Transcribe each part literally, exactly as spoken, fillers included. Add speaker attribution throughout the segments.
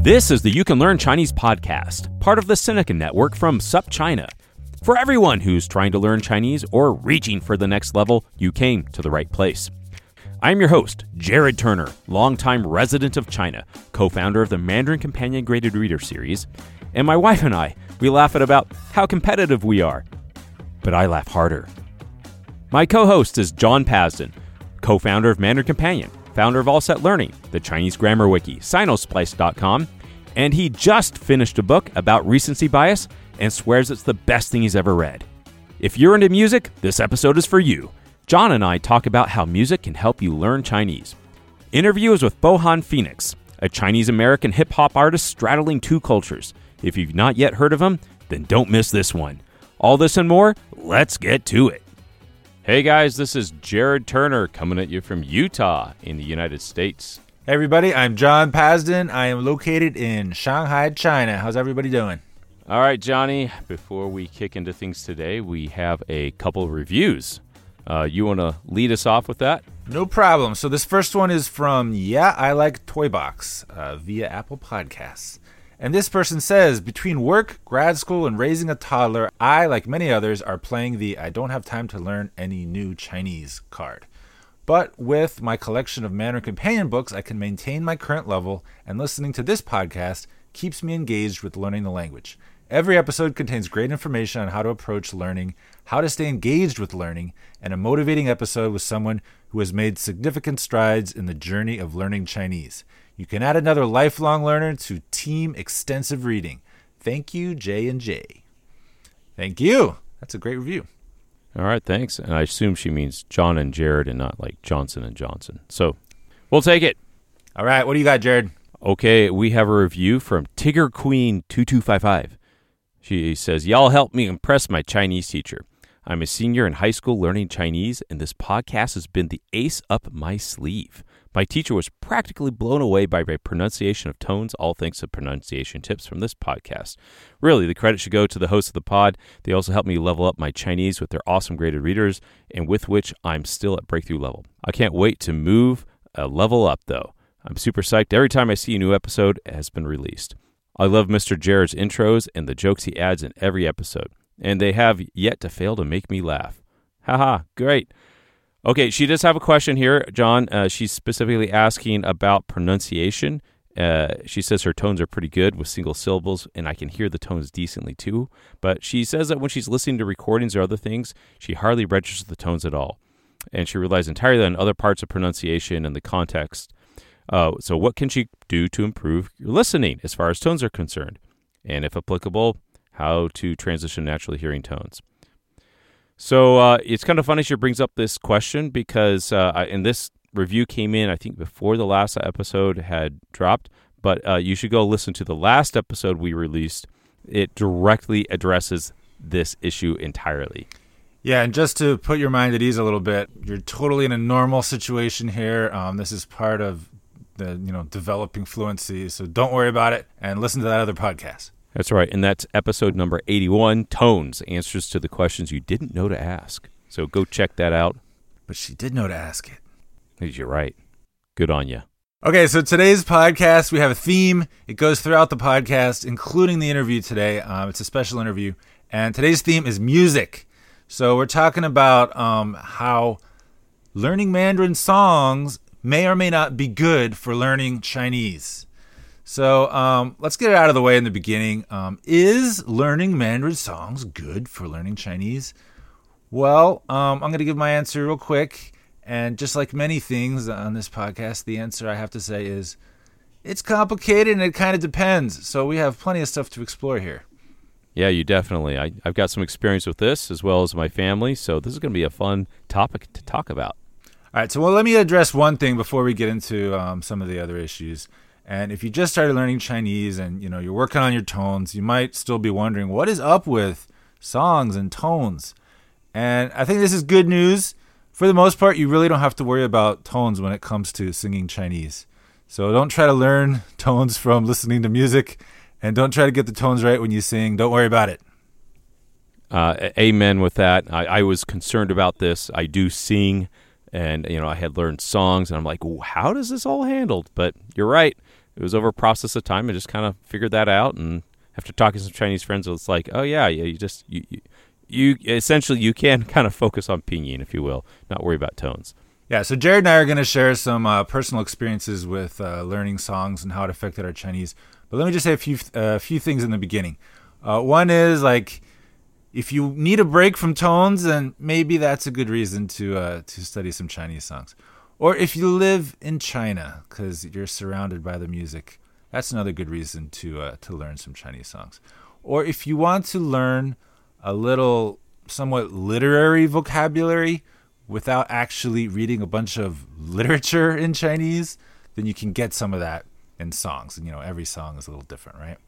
Speaker 1: This is the You Can Learn Chinese podcast, part of the Sinica Network from SupChina. For everyone who's trying to learn Chinese or reaching for the next level, you came to the right place. I'm your host, Jared Turner, longtime resident of China, co-founder of the Mandarin Companion Graded Reader series, and my wife and I, we laugh at about how competitive we are. But I laugh harder. My co-host is John Pasden, co-founder of Mandarin Companion, founder of All Set Learning, the Chinese Grammar Wiki, Sinosplice dot com, and he just finished a book about recency bias and swears it's the best thing he's ever read. If you're into music, this episode is for you. John and I talk about how music can help you learn Chinese. Interview is with Bohan Phoenix, a Chinese-American hip-hop artist straddling two cultures. If you've not yet heard of him, then don't miss this one. All this and more, let's get to it. Hey guys, this is Jared Turner coming at you from Utah in the United States.
Speaker 2: Hey everybody, I'm John Pasden. I am located in Shanghai, China. How's everybody doing?
Speaker 1: All right, Johnny, before we kick into things today, we have a couple of reviews. Uh, you want to lead us off with that?
Speaker 2: No problem. So this first one is from Yeah, I Like Toy Box uh, via Apple Podcasts. And this person says, between work, grad school, and raising a toddler, I, like many others, are playing the I don't have time to learn any new Chinese card. But with my collection of Mandarin Companion books, I can maintain my current level, and listening to this podcast keeps me engaged with learning the language. Every episode contains great information on how to approach learning, how to stay engaged with learning, and a motivating episode with someone who has made significant strides in the journey of learning Chinese. You can add another lifelong learner to Team Extensive Reading. Thank you, J and J. Thank you. That's a great review.
Speaker 1: All right, thanks. And I assume she means John and Jared and not like Johnson and Johnson. So we'll take it.
Speaker 2: All right, what do you got, Jared?
Speaker 1: Okay, we have a review from Tigger Queen two two five five. She says, y'all help me impress my Chinese teacher. I'm a senior in high school learning Chinese, and this podcast has been the ace up my sleeve. My teacher was practically blown away by my pronunciation of tones, all thanks to pronunciation tips from this podcast. Really, the credit should go to the hosts of the pod. They also helped me level up my Chinese with their awesome graded readers, and with which I'm still at breakthrough level. I can't wait to move a level up, though. I'm super psyched every time I see a new episode has been released. I love Mister Jared's intros and the jokes he adds in every episode, and they have yet to fail to make me laugh. Haha, great. Okay, she does have a question here, John. Uh, she's specifically asking about pronunciation. Uh, she says her tones are pretty good with single syllables, and I can hear the tones decently too. But she says that when she's listening to recordings or other things, she hardly registers the tones at all. And she relies entirely on other parts of pronunciation and the context. Uh, so what can she do to improve your listening as far as tones are concerned? And if applicable, how to transition naturally hearing tones? So uh, it's kind of funny she brings up this question because, uh, I, and this review came in, I think, before the last episode had dropped, but uh, you should go listen to the last episode we released. It directly addresses this issue entirely.
Speaker 2: Yeah, and just to put your mind at ease a little bit, you're totally in a normal situation here. Um, this is part of the, you know, developing fluency, so don't worry about it and listen to that other podcast.
Speaker 1: That's right, and that's episode number eighty-one, Tones, Answers to the Questions You Didn't Know to Ask. So go check that out.
Speaker 2: But she did know to ask it.
Speaker 1: You're right. Good on you.
Speaker 2: Okay, so today's podcast, we have a theme. It goes throughout the podcast, including the interview today. Um, it's a special interview, and today's theme is music. So we're talking about um, how learning Mandarin songs may or may not be good for learning Chinese. So um, let's get it out of the way in the beginning. Um, is learning Mandarin songs good for learning Chinese? Well, um, I'm going to give my answer real quick. And just like many things on this podcast, the answer I have to say is it's complicated and it kind of depends. So we have plenty of stuff to explore here.
Speaker 1: Yeah, you definitely. I, I've got some experience with this as well as my family. So this is going to be a fun topic to talk about.
Speaker 2: All right. So well, let me address one thing before we get into um, some of the other issues. And if you just started learning Chinese and, you know, you're working on your tones, you might still be wondering, what is up with songs and tones? And I think this is good news. For the most part, you really don't have to worry about tones when it comes to singing Chinese. So don't try to learn tones from listening to music, and don't try to get the tones right when you sing. Don't worry about it.
Speaker 1: Uh, amen with that. I, I was concerned about this. I do sing, and, you know, I had learned songs, and I'm like, how does this all handled? But you're right. it was over a process of time. I just kind of figured that out, and after talking to some Chinese friends, it's like, oh yeah, yeah, you just you you, you essentially you can kind of focus on pinyin, if you will, not worry about tones.
Speaker 2: Yeah, so Jared and I are going to share some uh, personal experiences with uh, learning songs and how it affected our Chinese. But let me just say a few a uh, few things in the beginning. Uh, one is like, if you need a break from tones, then maybe that's a good reason to uh, to study some Chinese songs. Or if you live in China because you're surrounded by the music, that's another good reason to uh, to learn some Chinese songs. Or if you want to learn a little somewhat literary vocabulary without actually reading a bunch of literature in Chinese, then you can get some of that in songs. And, you know, every song is a little different, right?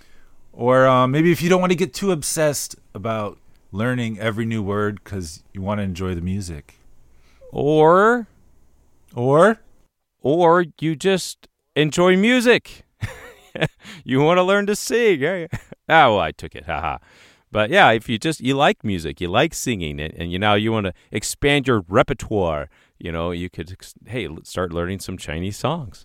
Speaker 2: Or um, maybe if you don't want to get too obsessed about learning every new word because you want to enjoy the music.
Speaker 1: Or,
Speaker 2: or,
Speaker 1: or you just enjoy music. You want to learn to sing. Oh, well, I took it. Haha. But yeah, if you just, you like music, you like singing, and, and you know, you want to expand your repertoire, you know, you could, hey, start learning some Chinese songs.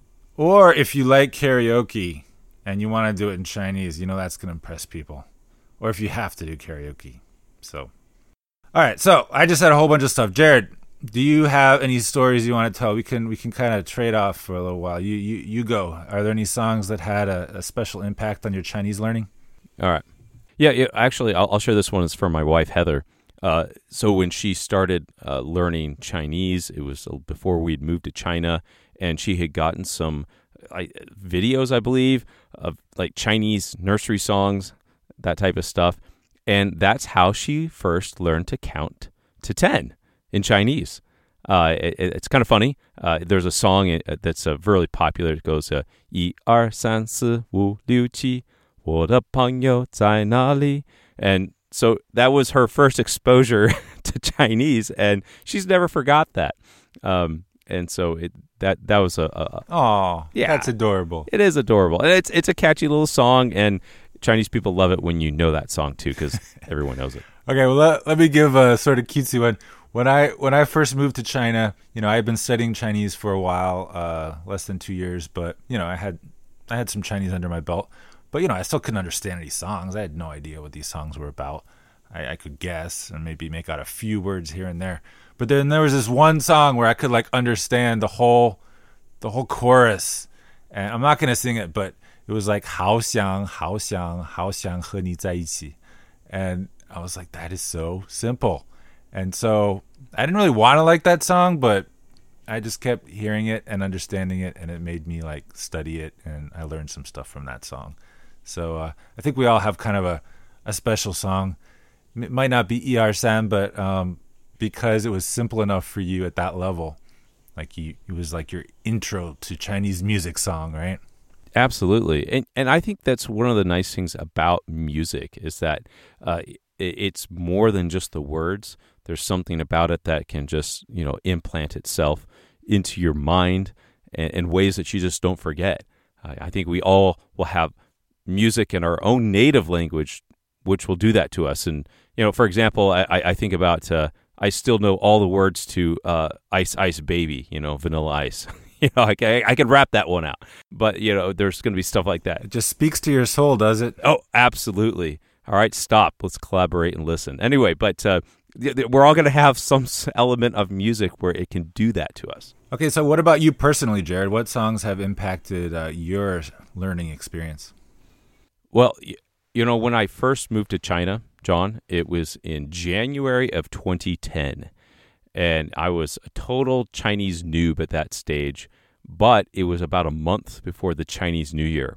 Speaker 2: Or if you like karaoke and you want to do it in Chinese, you know, that's going to impress people. Or if you have to do karaoke. So, all right. So I just said a whole bunch of stuff. Jared, do you have any stories you want to tell? We can, we can kind of trade off for a little while. You, you, you go. Are there any songs that had a, a special impact on your Chinese learning?
Speaker 1: All right. Yeah, yeah, actually, I'll, I'll share this one. It's from my wife, Heather. Uh, so when she started uh, learning Chinese, it was before we'd moved to China, and she had gotten some I, videos, I believe, of like Chinese nursery songs, that type of stuff. And that's how she first learned to count to ten in Chinese. Uh, it, it's kind of funny. Uh, there's a song that's uh, really popular. It goes, uh, 一二三四五六七我的朋友在哪里? And so that was her first exposure to Chinese, and she's never forgot that. Um, and so it that that was a, a
Speaker 2: oh
Speaker 1: yeah,
Speaker 2: that's adorable.
Speaker 1: It is adorable, and it's it's a catchy little song, and Chinese people love it when you know that song too, because everyone knows it.
Speaker 2: Okay, well let, let me give a sort of cutesy one. When I when I first moved to China, you know, I had been studying Chinese for a while, uh, less than two years, but you know, I had I had some Chinese under my belt. But, you know, I still couldn't understand any songs. I had no idea what these songs were about. I, I could guess and maybe make out a few words here and there. But then there was this one song where I could, like, understand the whole the whole chorus. And I'm not going to sing it, but it was like, 好想,好想,好想和你在一起. And I was like, that is so simple. And so I didn't really want to like that song, but I just kept hearing it and understanding it, and it made me, like, study it, and I learned some stuff from that song. So uh, I think we all have kind of a, a special song. It might not be E R San, but um, because it was simple enough for you at that level, like you, it was like your intro to Chinese music song, right?
Speaker 1: Absolutely. And and I think that's one of the nice things about music is that uh, it, it's more than just the words. There's something about it that can just, you know, implant itself into your mind in, in ways that you just don't forget. Uh, I think we all will have music in our own native language, which will do that to us. And, you know, for example, I, I think about, uh, I still know all the words to uh, Ice Ice Baby, you know, Vanilla Ice. You know, I, I, I can rap that one out. But, you know, there's going to be stuff like that.
Speaker 2: It just speaks to your soul, does it?
Speaker 1: Oh, absolutely. All right, stop. Let's collaborate and listen. Anyway, but uh, we're all going to have some element of music where it can do that to us.
Speaker 2: Okay, so what about you personally, Jared? What songs have impacted uh, your learning experience?
Speaker 1: Well, you know, when I first moved to China, John, it was in January of twenty ten. And I was a total Chinese noob at that stage, but it was about a month before the Chinese New Year.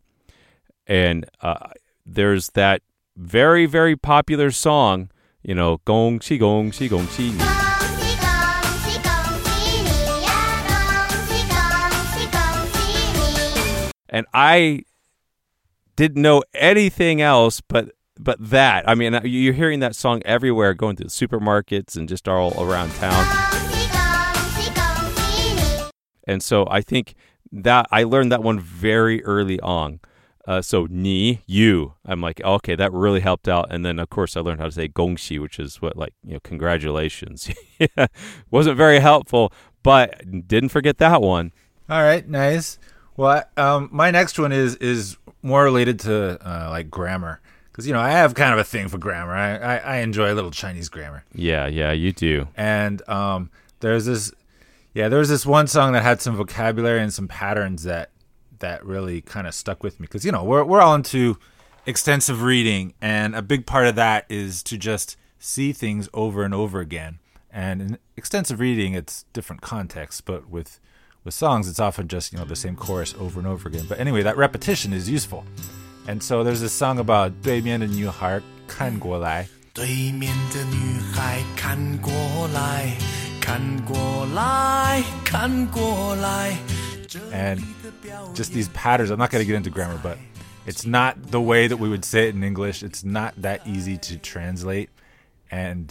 Speaker 1: And uh, there's that very, very popular song, you know, 恭喜恭喜恭喜你. And I didn't know anything else but but that. I mean, you're hearing that song everywhere, going to the supermarkets and just all around town. And so I think that I learned that one very early on. Uh, so ni, you. I'm like, okay, that really helped out. And then, of course, I learned how to say 恭喜, which is what, like, you know, congratulations. Wasn't very helpful, but didn't forget that one.
Speaker 2: All right, nice. Well, um, my next one is is more related to uh, like grammar, because you know I have kind of a thing for grammar. I, I, I enjoy a little Chinese grammar.
Speaker 1: Yeah, yeah, you do.
Speaker 2: And um, there's this, yeah, there was this one song that had some vocabulary and some patterns that that really kind of stuck with me, because you know we're we're all into extensive reading, and a big part of that is to just see things over and over again. And in extensive reading, it's different contexts, but with with songs, it's often just, you know, the same chorus over and over again. But anyway, that repetition is useful. And so there's this song about 对面的女孩看过来.
Speaker 3: 对面的女孩看过来，看过来，看过来。
Speaker 2: And just these patterns, I'm not going to get into grammar, but it's not the way that we would say it in English. It's not that easy to translate. And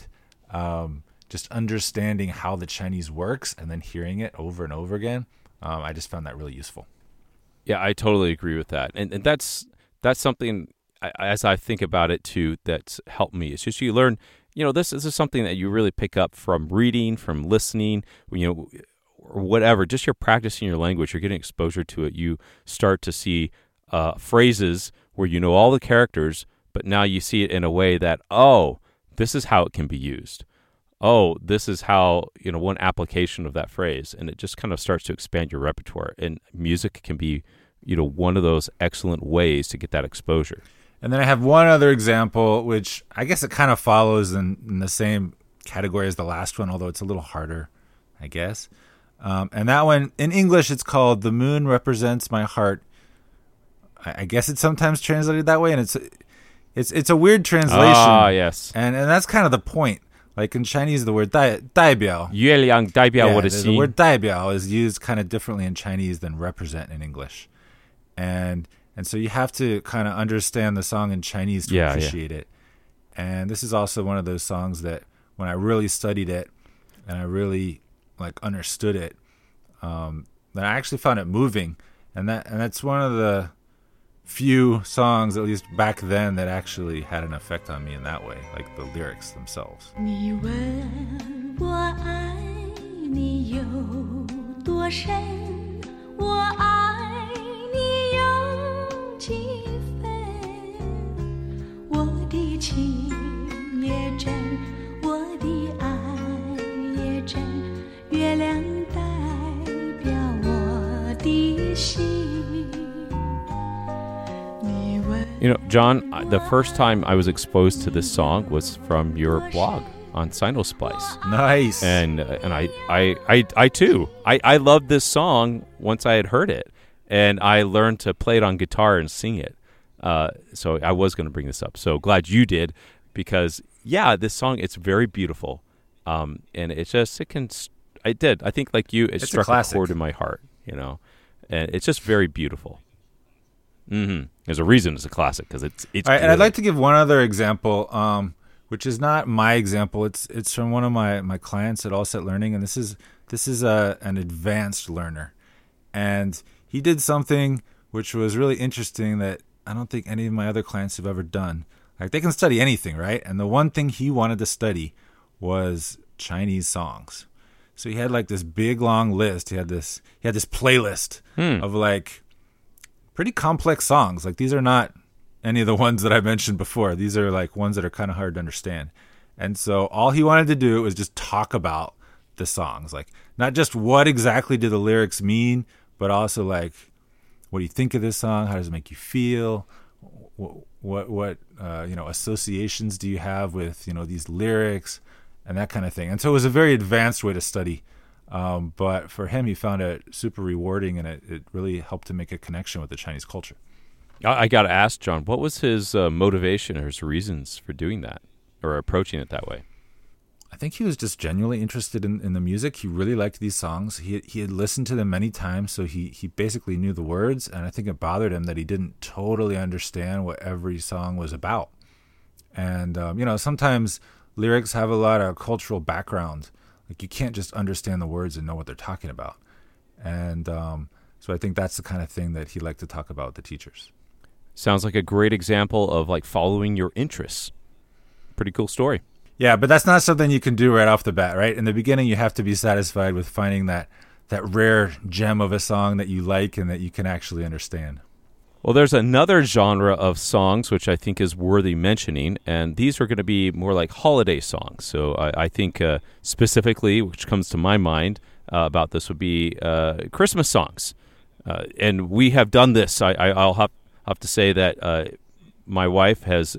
Speaker 2: um just understanding how the Chinese works and then hearing it over and over again, um, I just found that really useful.
Speaker 1: Yeah, I totally agree with that. And and that's that's something, I, as I think about it too, that's helped me. It's just you learn, you know, this, this is something that you really pick up from reading, from listening, you know, or whatever. Just you're practicing your language, you're getting exposure to it. You start to see uh, phrases where you know all the characters, but now you see it in a way that, oh, this is how it can be used. Oh, this is how, you know, one application of that phrase, and it just kind of starts to expand your repertoire. And music can be, you know, one of those excellent ways to get that exposure.
Speaker 2: And then I have one other example, which I guess it kind of follows in, in the same category as the last one, although it's a little harder, I guess. Um, and that one, in English, it's called "The Moon Represents My Heart." I, I guess it's sometimes translated that way, and it's it's it's a weird translation.
Speaker 1: Ah, yes.
Speaker 2: And and that's kind of the point. Like in Chinese, the word 代代表,
Speaker 1: 月亮代表我的心.
Speaker 2: the, the word 代表 is used kind of differently in Chinese than represent in English. And and so you have to kind of understand the song in Chinese to
Speaker 1: yeah,
Speaker 2: appreciate
Speaker 1: yeah.
Speaker 2: it. And this is also one of those songs that when I really studied it and I really like understood it, um, then I actually found it moving. And that and that's one of the few songs, at least back then, that actually had an effect on me in that way, like the lyrics themselves.
Speaker 4: 你问我爱你有多深，我爱你有几分，我的情也真，我的爱也真，月亮代表我的心。
Speaker 1: You know, John, the first time I was exposed to this song was from your blog on Sinosplice.
Speaker 2: Nice.
Speaker 1: And uh, and I, I, I, I too, I, I loved this song once I had heard it. And I learned to play it on guitar and sing it. Uh, so I was going to bring this up. So glad you did, because, yeah, this song, it's very beautiful. Um, and it just, it can, I did. I think like you, it
Speaker 2: it's
Speaker 1: struck
Speaker 2: a,
Speaker 1: a chord in my heart, you know. And it's just very beautiful. Mm-hmm. There's a reason it's a classic, because it's it's.
Speaker 2: All right,
Speaker 1: good.
Speaker 2: and I'd like to give one other example, um, which is not my example. It's it's from one of my, my clients at All Set Learning, and this is this is a an advanced learner, and he did something which was really interesting that I don't think any of my other clients have ever done. Like, they can study anything, right? And the one thing he wanted to study was Chinese songs. So he had like this big long list. He had this he had this playlist
Speaker 1: hmm.
Speaker 2: of like pretty complex songs. Like, these are not any of the ones that I mentioned before. These are like ones that are kind of hard to understand. And so all he wanted to do was just talk about the songs. Like, not just what exactly do the lyrics mean, but also like, what do you think of this song? How does it make you feel? What what, what uh, you know, associations do you have with, you know, these lyrics and that kind of thing. And so it was a very advanced way to study. Um, but for him, he found it super rewarding, and it, it really helped to make a connection with the Chinese culture.
Speaker 1: I, I got to ask, John, what was his uh, motivation or his reasons for doing that or approaching it that way?
Speaker 2: I think he was just genuinely interested in, in the music. He really liked these songs. He he had listened to them many times, so he, he basically knew the words, and I think it bothered him that he didn't totally understand what every song was about. And, um, you know, sometimes lyrics have a lot of cultural background. Like, you can't just understand the words and know what they're talking about. And um, so I think that's the kind of thing that he liked to talk about with the teachers.
Speaker 1: Sounds like a great example of, like, following your interests. Pretty cool story.
Speaker 2: Yeah, but that's not something you can do right off the bat, right? In the beginning, you have to be satisfied with finding that that rare gem of a song that you like and that you can actually understand.
Speaker 1: Well, there's another genre of songs which I think is worthy mentioning, and these are going to be more like holiday songs. So I, I think uh, specifically, which comes to my mind uh, about this, would be uh, Christmas songs. Uh, and we have done this. I, I, I'll have, have to say that uh, my wife has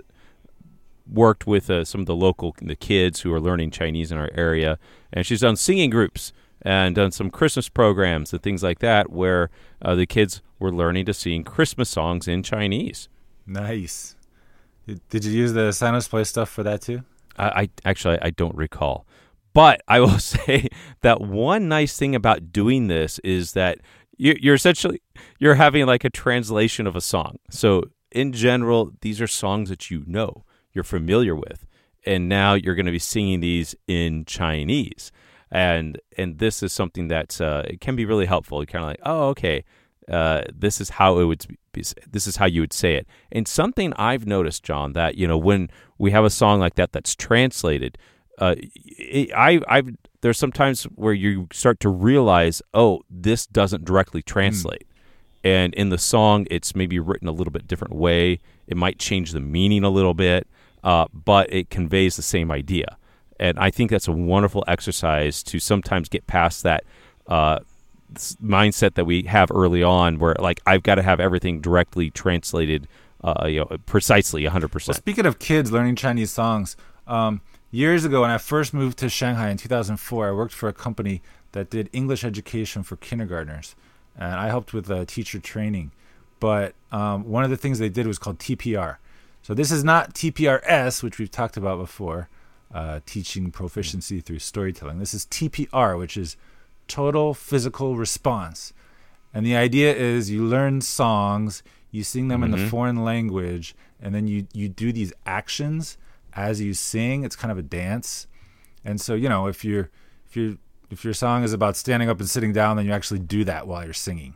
Speaker 1: worked with uh, some of the local the kids who are learning Chinese in our area, and she's done singing groups and done some Christmas programs and things like that where uh, the kids were learning to sing Christmas songs in Chinese.
Speaker 2: Nice. Did, did you use the Sinus Play stuff for that too?
Speaker 1: I, I actually I don't recall, but I will say that one nice thing about doing this is that you, you're essentially you're having like a translation of a song. So in general, these are songs that you know, you're familiar with, and now you're going to be singing these in Chinese. And and this is something that uh, it can be really helpful. You're kind of like, oh, okay, uh, this is how it would be, this is how you would say it. And something I've noticed, John, that you know when we have a song like that that's translated, uh, it, I I've there's sometimes where you start to realize, oh, this doesn't directly translate. Mm. And in the song, it's maybe written a little bit different way. It might change the meaning a little bit, uh, but it conveys the same idea. And I think that's a wonderful exercise to sometimes get past that uh, mindset that we have early on where, like, I've got to have everything directly translated, uh, you know, precisely one hundred percent.
Speaker 2: Well, speaking of kids learning Chinese songs, um, years ago when I first moved to Shanghai in two thousand four, I worked for a company that did English education for kindergartners. And I helped with uh, teacher training. But um, one of the things they did was called T P R. So this is not T P R S, which we've talked about before. Uh, teaching proficiency through storytelling. This is T P R, which is total physical response. And the idea is you learn songs, you sing them mm-hmm. in the foreign language, and then you, you do these actions as you sing. It's kind of a dance. And so, you know, if you're if you if your song is about standing up and sitting down, then you actually do that while you're singing.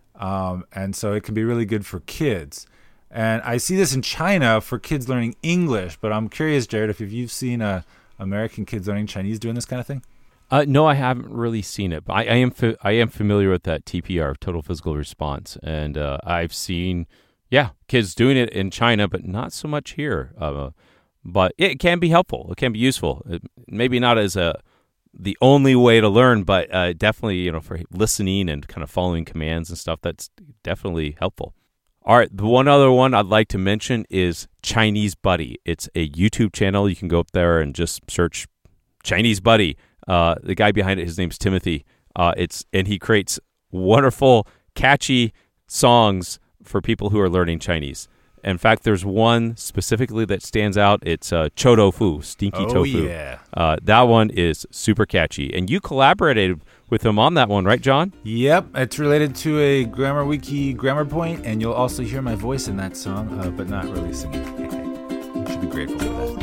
Speaker 2: Um, and so it can be really good for kids. And I see this in China for kids learning English, but I'm curious, Jared, if you've seen uh, American kids learning Chinese doing this kind of thing?
Speaker 1: Uh, no, I haven't really seen it, but I, I am fa- I am familiar with that T P R, total physical response, and uh, I've seen, yeah, kids doing it in China, but not so much here. Uh, but it can be helpful. It can be useful. It, maybe not as a the only way to learn, but uh, definitely, you know, for listening and kind of following commands and stuff, that's definitely helpful. All right, the one other one I'd like to mention is Chinese Buddy. It's a YouTube channel. You can go up there and just search Chinese Buddy. Uh, the guy behind it, his name's Timothy. Uh, it's and he creates wonderful, catchy songs for people who are learning Chinese. In fact, there's one specifically that stands out. It's uh, Chou Tofu, Stinky
Speaker 2: oh,
Speaker 1: Tofu.
Speaker 2: Yeah.
Speaker 1: Uh, that one is super catchy. And you collaborated with him on that one, right, John?
Speaker 2: Yep. It's related to a Grammar Wiki grammar point, and you'll also hear my voice in that song, uh, but not really singing. You should be grateful for that.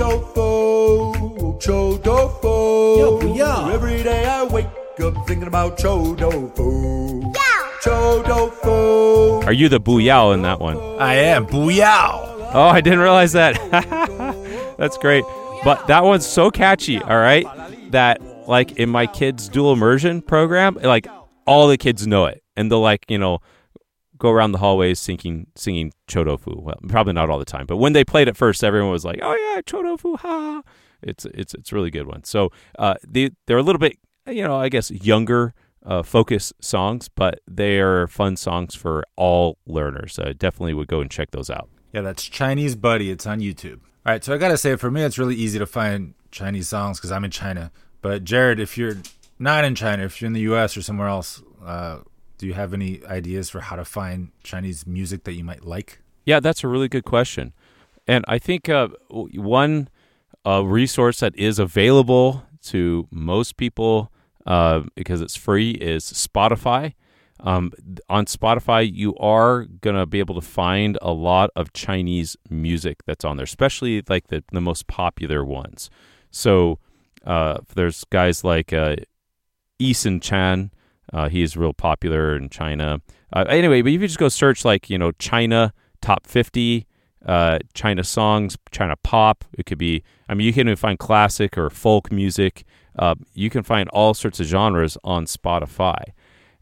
Speaker 3: Tofu, Chou Tofu.
Speaker 5: Yo, yo.
Speaker 3: Every day I wake up thinking about Chou Tofu. Chou Tofu.
Speaker 1: Are you the Buyao in that one?
Speaker 2: I am. Booyah!
Speaker 1: Oh, I didn't realize that. That's great. But that one's so catchy, all right, that like in my kids' dual immersion program, like all the kids know it. And they'll like, you know, go around the hallways singing, singing Chou Tofu. Well, probably not all the time. But when they played it first, everyone was like, oh, yeah, Chou Tofu, ha. It's, it's, it's a really good one. So uh, they, they're a little bit, you know, I guess younger Uh, focus songs, but they are fun songs for all learners. I definitely would go and check those out.
Speaker 2: Yeah, that's Chinese Buddy. It's on YouTube. All right, so I got to say, for me, it's really easy to find Chinese songs because I'm in China. But Jared, if you're not in China, if you're in the U S or somewhere else, uh, do you have any ideas for how to find Chinese music that you might like?
Speaker 1: Yeah, that's a really good question. And I think uh, one uh, resource that is available to most people Uh, because it's free, is Spotify. Um, on Spotify, you are going to be able to find a lot of Chinese music that's on there, especially like the, the most popular ones. So uh, there's guys like uh, Eason Chan. Uh, he is real popular in China. Uh, anyway, but if you just go search like, you know, China top fifty, uh, China songs, China pop, it could be, I mean, you can even find classic or folk music. Uh, you can find all sorts of genres on Spotify.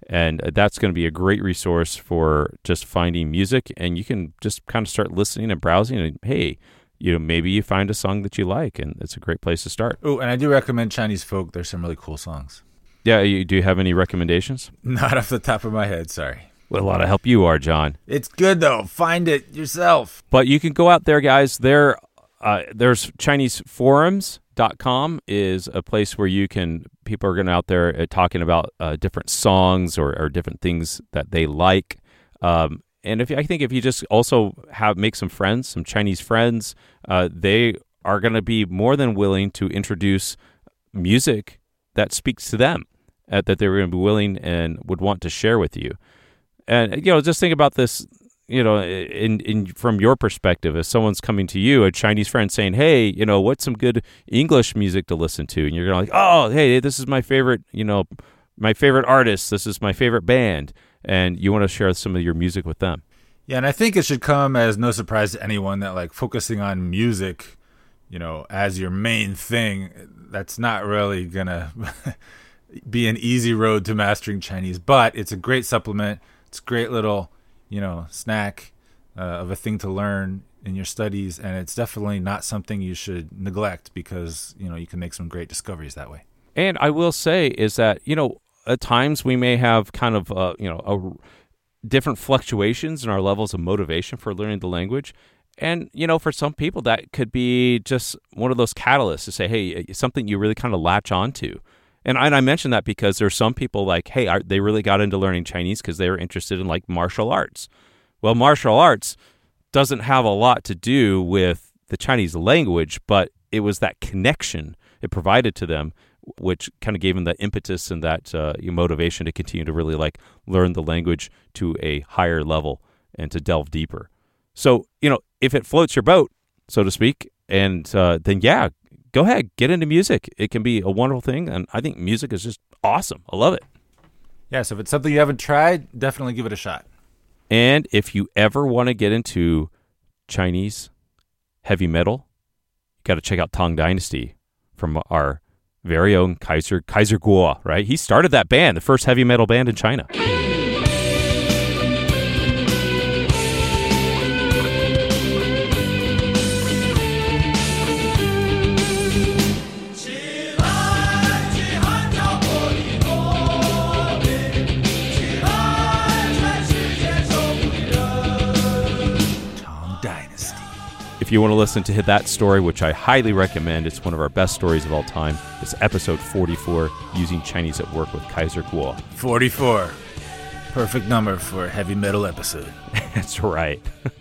Speaker 1: And that's going to be a great resource for just finding music. And you can just kind of start listening and browsing. And hey, you know, maybe you find a song that you like, and it's a great place to start.
Speaker 2: Oh, and I do recommend Chinese folk. There's some really cool songs.
Speaker 1: Yeah, you, do you have any recommendations?
Speaker 2: Not off the top of my head, sorry.
Speaker 1: What a lot of help you are, John.
Speaker 2: It's good, though. Find it yourself.
Speaker 1: But you can go out there, guys. There, uh, there's Chinese forums dot com is a place where you can, people are going out there uh, talking about uh, different songs or, or different things that they like. Um, and if I think if you just also have make some friends, some Chinese friends, uh, they are going to be more than willing to introduce music that speaks to them, uh, that they're going to be willing and would want to share with you. And, you know, just think about this, you know, in, in from your perspective, if someone's coming to you, a Chinese friend saying, hey, you know, what's some good English music to listen to? And you're going to like, oh, hey, this is my favorite, you know, my favorite artist. This is my favorite band. And you want to share some of your music with them.
Speaker 2: Yeah, and I think it should come as no surprise to anyone that, like, focusing on music, you know, as your main thing, that's not really going to be an easy road to mastering Chinese. But it's a great supplement. It's a great little, you know, snack uh, of a thing to learn in your studies, and it's definitely not something you should neglect because, you know, you can make some great discoveries that way.
Speaker 1: And I will say is that, you know, at times we may have kind of, uh, you know, a, different fluctuations in our levels of motivation for learning the language. And, you know, for some people, that could be just one of those catalysts to say, hey, something you really kind of latch onto. And I, and I mentioned that because there's some people like, hey, I, they really got into learning Chinese because they were interested in like martial arts. Well, martial arts doesn't have a lot to do with the Chinese language, but it was that connection it provided to them, which kind of gave them that impetus and that uh, motivation to continue to really like learn the language to a higher level and to delve deeper. So, you know, if it floats your boat, so to speak, and uh, then, yeah, go ahead, get into music. It can be a wonderful thing, and I think music is just awesome. I love it.
Speaker 2: Yeah, so if it's something you haven't tried, definitely give it a shot.
Speaker 1: And if you ever want to get into Chinese heavy metal, you got to check out Tang Dynasty from our very own Kaiser Kaiser Kuo, right? He started that band, the first heavy metal band in China. If you want to listen to that story, which I highly recommend, it's one of our best stories of all time. It's episode forty-four, Using Chinese at Work with Kaiser Kuo.
Speaker 2: forty-four. Perfect number for a heavy metal episode.
Speaker 1: That's right.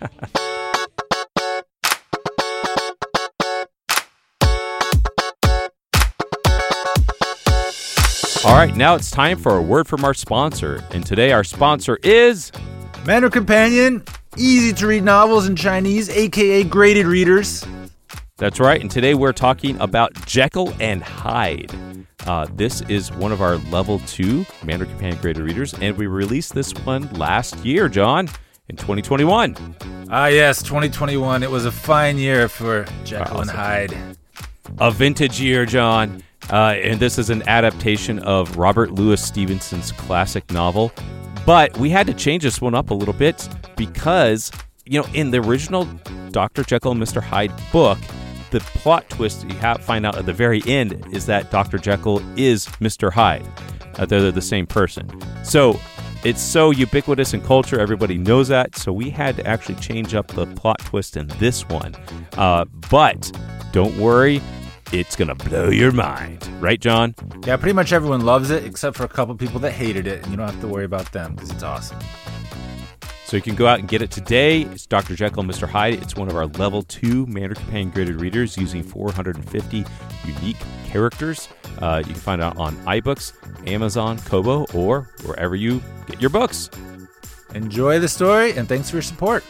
Speaker 1: All right, now it's time for a word from our sponsor. And today our sponsor is...
Speaker 2: Mandarin Companion. Easy to read novels in Chinese, aka graded readers.
Speaker 1: That's right, and today we're talking about Jekyll and Hyde. Uh, this is one of our level two Mandarin Companion graded readers, and we released this one last year, John, in twenty twenty-one.
Speaker 2: Ah, yes, twenty twenty-one. It was a fine year for Jekyll
Speaker 1: awesome.
Speaker 2: and Hyde.
Speaker 1: A vintage year, John. Uh, and this is an adaptation of Robert Louis Stevenson's classic novel. But we had to change this one up a little bit because, you know, in the original Doctor Jekyll and Mister Hyde book, the plot twist you have find out at the very end is that Doctor Jekyll is Mister Hyde. Uh, they're the same person. So it's so ubiquitous in culture. Everybody knows that. So we had to actually change up the plot twist in this one. Uh, but don't worry. It's going to blow your mind. Right, John?
Speaker 2: Yeah, pretty much everyone loves it, except for a couple people that hated it, and you don't have to worry about them, because it's awesome.
Speaker 1: So you can go out and get it today. It's Doctor Jekyll and Mister Hyde. It's one of our level two Mandarin Companion graded readers using four hundred fifty unique characters. Uh, you can find it out on iBooks, Amazon, Kobo, or wherever you get your books.
Speaker 2: Enjoy the story, and thanks for your support.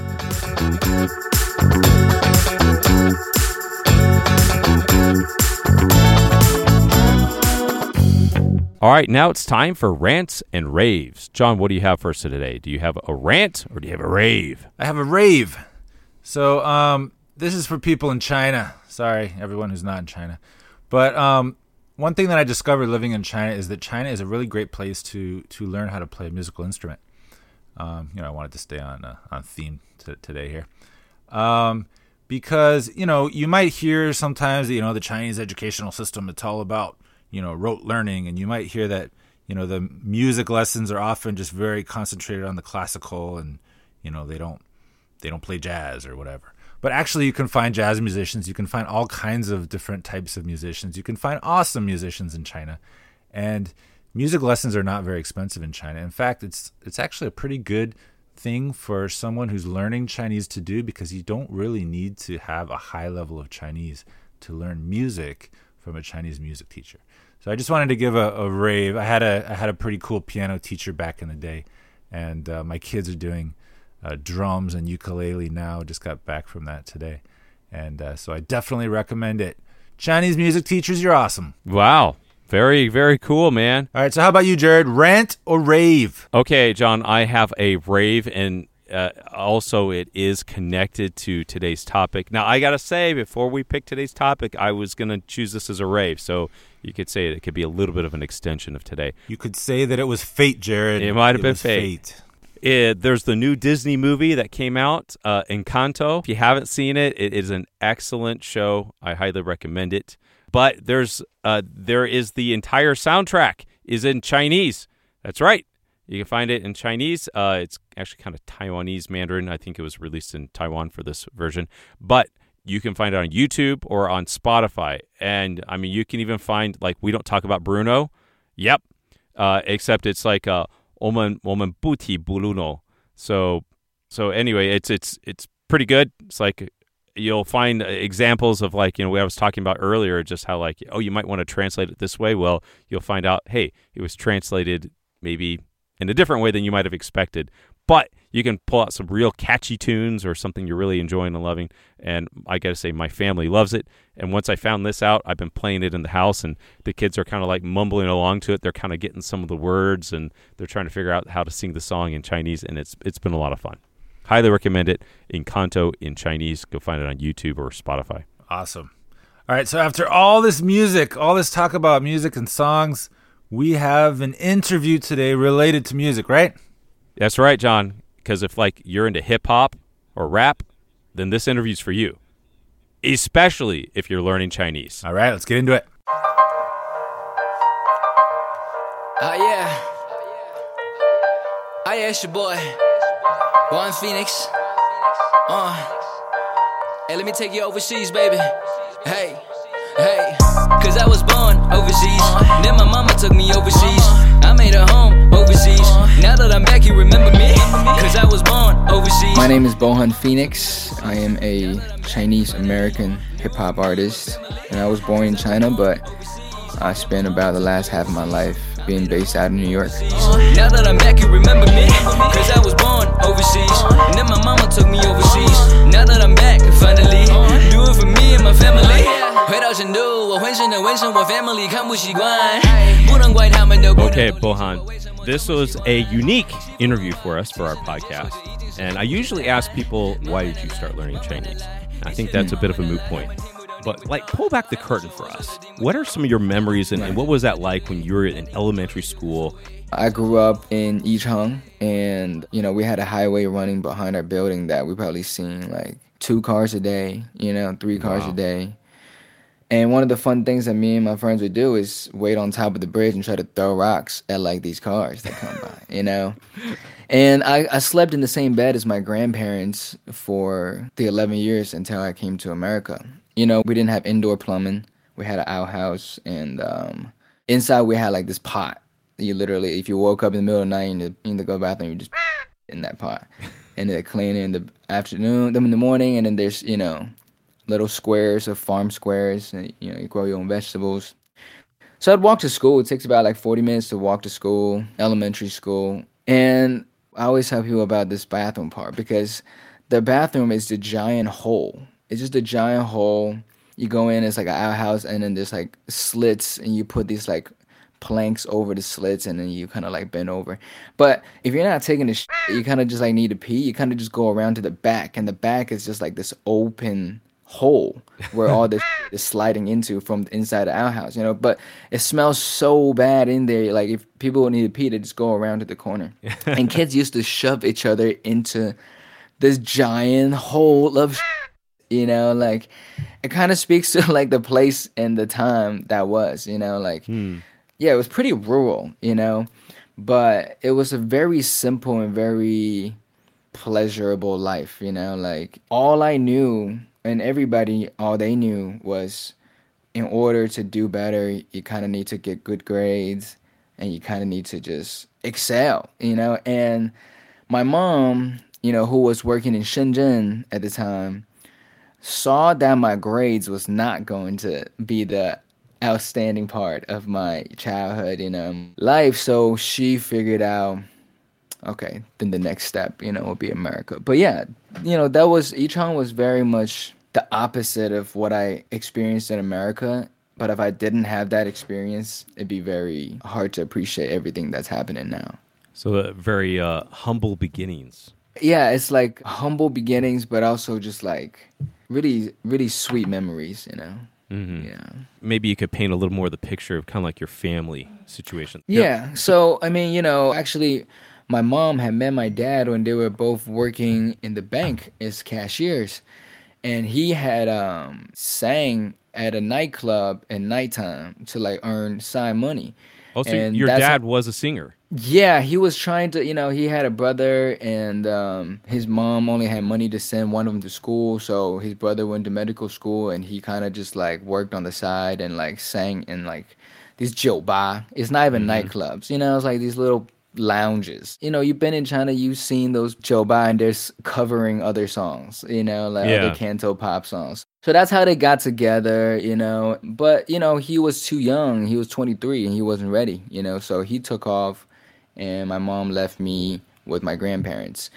Speaker 1: All right, now it's time for rants and raves. John, what do you have for us today? Do you have a rant or do you have a rave?
Speaker 2: I have a rave. So um, this is for people in China. Sorry, everyone who's not in China. But um, one thing that I discovered living in China is that China is a really great place to to learn how to play a musical instrument. Um, you know, I wanted to stay on uh, on theme t- today here, um, because you know you might hear sometimes that, you know the Chinese educational system, it's all about you know rote learning, and you might hear that you know the music lessons are often just very concentrated on the classical, and you know they don't they don't play jazz or whatever. But actually, you can find jazz musicians. You can find all kinds of different types of musicians. You can find awesome musicians in China. And music lessons are not very expensive in China. In fact, it's it's actually a pretty good thing for someone who's learning Chinese to do, because you don't really need to have a high level of Chinese to learn music from a Chinese music teacher. So I just wanted to give a, a rave. I had a I had a pretty cool piano teacher back in the day, and uh, my kids are doing Uh, drums and ukulele now. Just got back from that today, and uh, so I definitely recommend it. Chinese music teachers, you're awesome.
Speaker 1: Wow. Very, very cool, man.
Speaker 2: All right, so how about you, Jared? Rant or rave?
Speaker 1: Okay, John, I have a rave, and uh, also it is connected to today's topic. Now, I got to say, before we pick today's topic, I was going to choose this as a rave, so you could say it could be a little bit of an extension of today.
Speaker 2: You could say that it was fate, Jared.
Speaker 1: It might have been
Speaker 2: was
Speaker 1: fate.
Speaker 2: fate.
Speaker 1: It, there's the new Disney movie that came out, uh, Encanto. If you haven't seen it, it is an excellent show. I highly recommend it. But there's uh, there is the entire soundtrack is in Chinese. That's right. You can find it in Chinese. Uh, it's actually kind of Taiwanese Mandarin. I think it was released in Taiwan for this version. But you can find it on YouTube or on Spotify. And, I mean, you can even find, like, we don't talk about Bruno. Yep. Uh, except it's like a... 我们我们不提 Bruno. So so anyway, it's it's it's pretty good. It's like you'll find examples of, like, you know, what I was talking about earlier, just how, like, oh, you might want to translate it this way. Well, you'll find out, hey, it was translated maybe in a different way than you might have expected. But you can pull out some real catchy tunes or something you're really enjoying and loving. And I got to say, my family loves it. And once I found this out, I've been playing it in the house, and the kids are kind of like mumbling along to it. They're kind of getting some of the words, and they're trying to figure out how to sing the song in Chinese. And it's it's been a lot of fun. Highly recommend it. Encanto in Chinese. Go find it on YouTube or Spotify.
Speaker 2: Awesome. All right, so after all this music, all this talk about music and songs, we have an interview today related to music, right?
Speaker 1: That's right, John, because if, like, you're into hip-hop or rap, then this interview's for you, especially if you're learning Chinese.
Speaker 2: All right, let's get into it.
Speaker 5: Oh, yeah. Oh, yeah, it's your boy, Bohan Phoenix. Uh, hey, let me take you overseas, baby. Hey, hey. Cause I was born overseas, then my mama took me overseas. I made a home overseas. Now that I'm back, you remember me? Cause I was born overseas.
Speaker 6: My name is Bohan Phoenix. I am a Chinese-American hip-hop artist. And I was born in China, but I spent about the last half of my life being based out in New York.
Speaker 5: Now that I'm back, you remember me? Cause I was born overseas, and then my mama took me overseas. Now that I'm back, finally, do it for me and my family. 回到成都，我浑身的纹身，我 family 看不习惯，不能怪他们都不能。
Speaker 1: Okay, Bohan, this was a unique interview for us for our podcast. And I usually ask people, why did you start learning Chinese? I think that's a bit of a moot point. But, like, pull back the curtain for us. What are some of your memories, and, and what was that like when you were in elementary school?
Speaker 6: I grew up in Yichang, and, you know, we had a highway running behind our building that we probably seen, like, two cars a day, you know, three cars wow. a day. And one of the fun things that me and my friends would do is wait on top of the bridge and try to throw rocks at, like, these cars that come by, you know? And I, I slept in the same bed as my grandparents for the eleven years until I came to America. You know, we didn't have indoor plumbing. We had an outhouse, and um, inside we had, like, this pot. You literally, if you woke up in the middle of the night and you need to go to the bathroom, you just in that pot. And then clean it in the afternoon, then in the morning, and then there's, you know, little squares of farm squares, and, you know, you grow your own vegetables. So I'd walk to school. It takes about, like, forty minutes to walk to school, elementary school. And I always tell people about this bathroom part, because the bathroom is the giant hole. It's just a giant hole. You go in, it's like an outhouse, and then there's, like, slits, and you put these, like, planks over the slits, and then you kind of, like, bend over. But if you're not taking the shit, you kind of just, like, need to pee, you kind of just go around to the back, and the back is just, like, this open hole where all this is sliding into from the inside of our house, you know. But it smells so bad in there. Like if people need to pee, they just go around to the corner. And kids used to shove each other into this giant hole of, you know, like it kind of speaks to like the place and the time that was, you know, like, hmm. yeah, it was pretty rural, you know, but it was a very simple and very pleasurable life, you know, like all I knew and everybody, all they knew was in order to do better, you kind of need to get good grades and you kind of need to just excel, you know, and my mom, you know, who was working in Shenzhen at the time, saw that my grades was not going to be the outstanding part of my childhood, you know, life. So she figured out, okay, then the next step, you know, will be America. But yeah, you know, that was, Yichang was very much the opposite of what I experienced in America. But if I didn't have that experience, it'd be very hard to appreciate everything that's happening now.
Speaker 1: So uh, very uh, humble beginnings.
Speaker 6: Yeah, it's like humble beginnings, but also just like really, really sweet memories, you know? Mm-hmm. Yeah.
Speaker 1: Maybe you could paint a little more of the picture of kind of like your family situation.
Speaker 6: Yeah. Yep. So, I mean, you know, actually, my mom had met my dad when they were both working in the bank as cashiers. And he had um, sang at a nightclub at nighttime to like earn side money.
Speaker 1: Oh, so
Speaker 6: and
Speaker 1: your dad was a singer?
Speaker 6: Yeah, he was trying to, you know, he had a brother and um, his mom only had money to send one of them to school. So his brother went to medical school and he kind of just like worked on the side and like sang in like these jiuba. It's not even mm-hmm. nightclubs, you know, it's like these little lounges. You know, you've been in China, you've seen those jiuba and they're covering other songs, you know, like yeah. other canto pop songs. So that's how they got together, you know. But, you know, he was too young. He was twenty-three and he wasn't ready, you know. So he took off and my mom left me with my grandparents.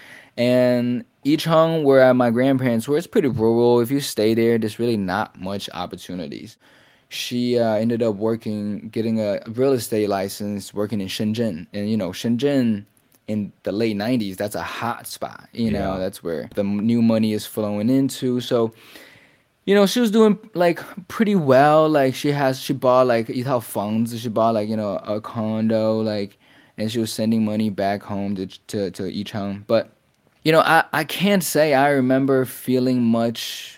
Speaker 6: And Yichang, where my grandparents were, it's pretty rural. If you stay there, there's really not much opportunities. She uh, ended up working, getting a real estate license, working in Shenzhen. And, you know, Shenzhen in the late nineties, that's a hot spot. You yeah. know, that's where the new money is flowing into. So, you know, she was doing, like, pretty well. Like, she has, she bought, like, 一套房子. She bought, like, you know, a condo, like, and she was sending money back home to to, to Yichang. But, you know, I, I can't say I remember feeling much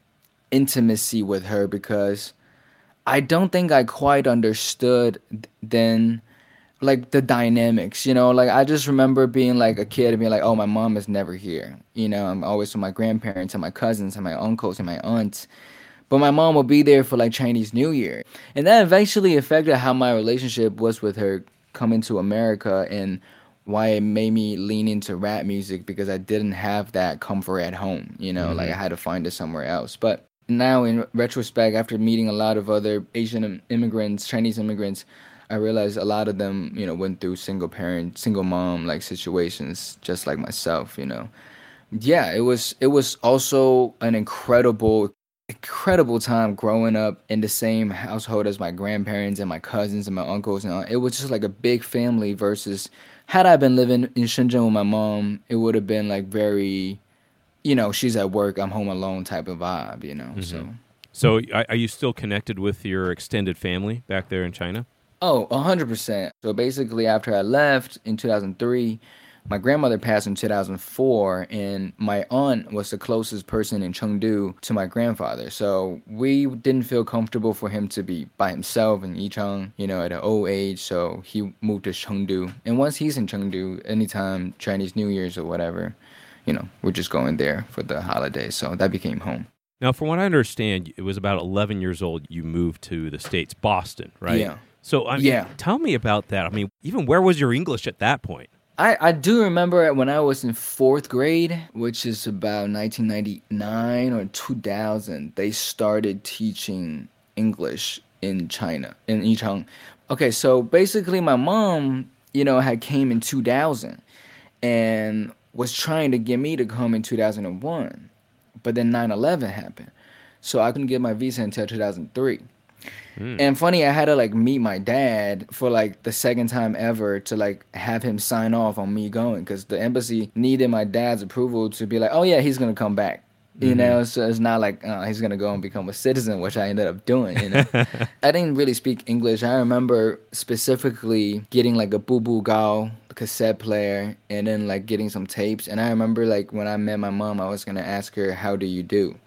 Speaker 6: intimacy with her because I don't think I quite understood then, like, the dynamics, you know? Like, I just remember being, like, a kid and being like, oh, my mom is never here. You know, I'm always with my grandparents and my cousins and my uncles and my aunts. But my mom will be there for, like, Chinese New Year. And that eventually affected how my relationship was with her coming to America and why it made me lean into rap music because I didn't have that comfort at home, you know? Mm-hmm. Like, I had to find it somewhere else. But now, in retrospect, after meeting a lot of other Asian immigrants, Chinese immigrants, I realized a lot of them, you know, went through single parent, single mom like situations, just like myself, you know. Yeah, it was it was also an incredible, incredible time growing up in the same household as my grandparents and my cousins and my uncles. And all. It was just like a big family versus had I been living in Shenzhen with my mom, it would have been like very, you know, she's at work, I'm home alone type of vibe, you know. Mm-hmm. So,
Speaker 1: so are you still connected with your extended family back there in China?
Speaker 6: Oh, one hundred percent. So basically after I left in two thousand three, my grandmother passed in two thousand four, and my aunt was the closest person in Chengdu to my grandfather. So we didn't feel comfortable for him to be by himself in Yichang, you know, at an old age. So he moved to Chengdu. And once he's in Chengdu, anytime Chinese New Year's or whatever, you know, we're just going there for the holidays. So that became home.
Speaker 1: Now, from what I understand, it was about eleven years old you moved to the States, Boston, right?
Speaker 6: Yeah.
Speaker 1: So, I mean, yeah. tell me about that. I mean, even where was your English at that point?
Speaker 6: I, I do remember when I was in fourth grade, which is about nineteen ninety-nine or two thousand, they started teaching English in China, in Yichang. Okay, so basically my mom, you know, had came in two thousand and was trying to get me to come in two thousand one, but then nine eleven happened. So I couldn't get my visa until two thousand three. Mm. And funny, I had to like meet my dad for like the second time ever to like have him sign off on me going because the embassy needed my dad's approval to be like, oh yeah, he's going to come back. you mm-hmm. know, so it's not like uh, he's gonna go and become a citizen, which I ended up doing, you know. I didn't really speak English. I remember specifically getting like a Boo Boo Gao cassette player and then like getting some tapes. And I remember like when I met my mom, I was gonna ask her, how do you do?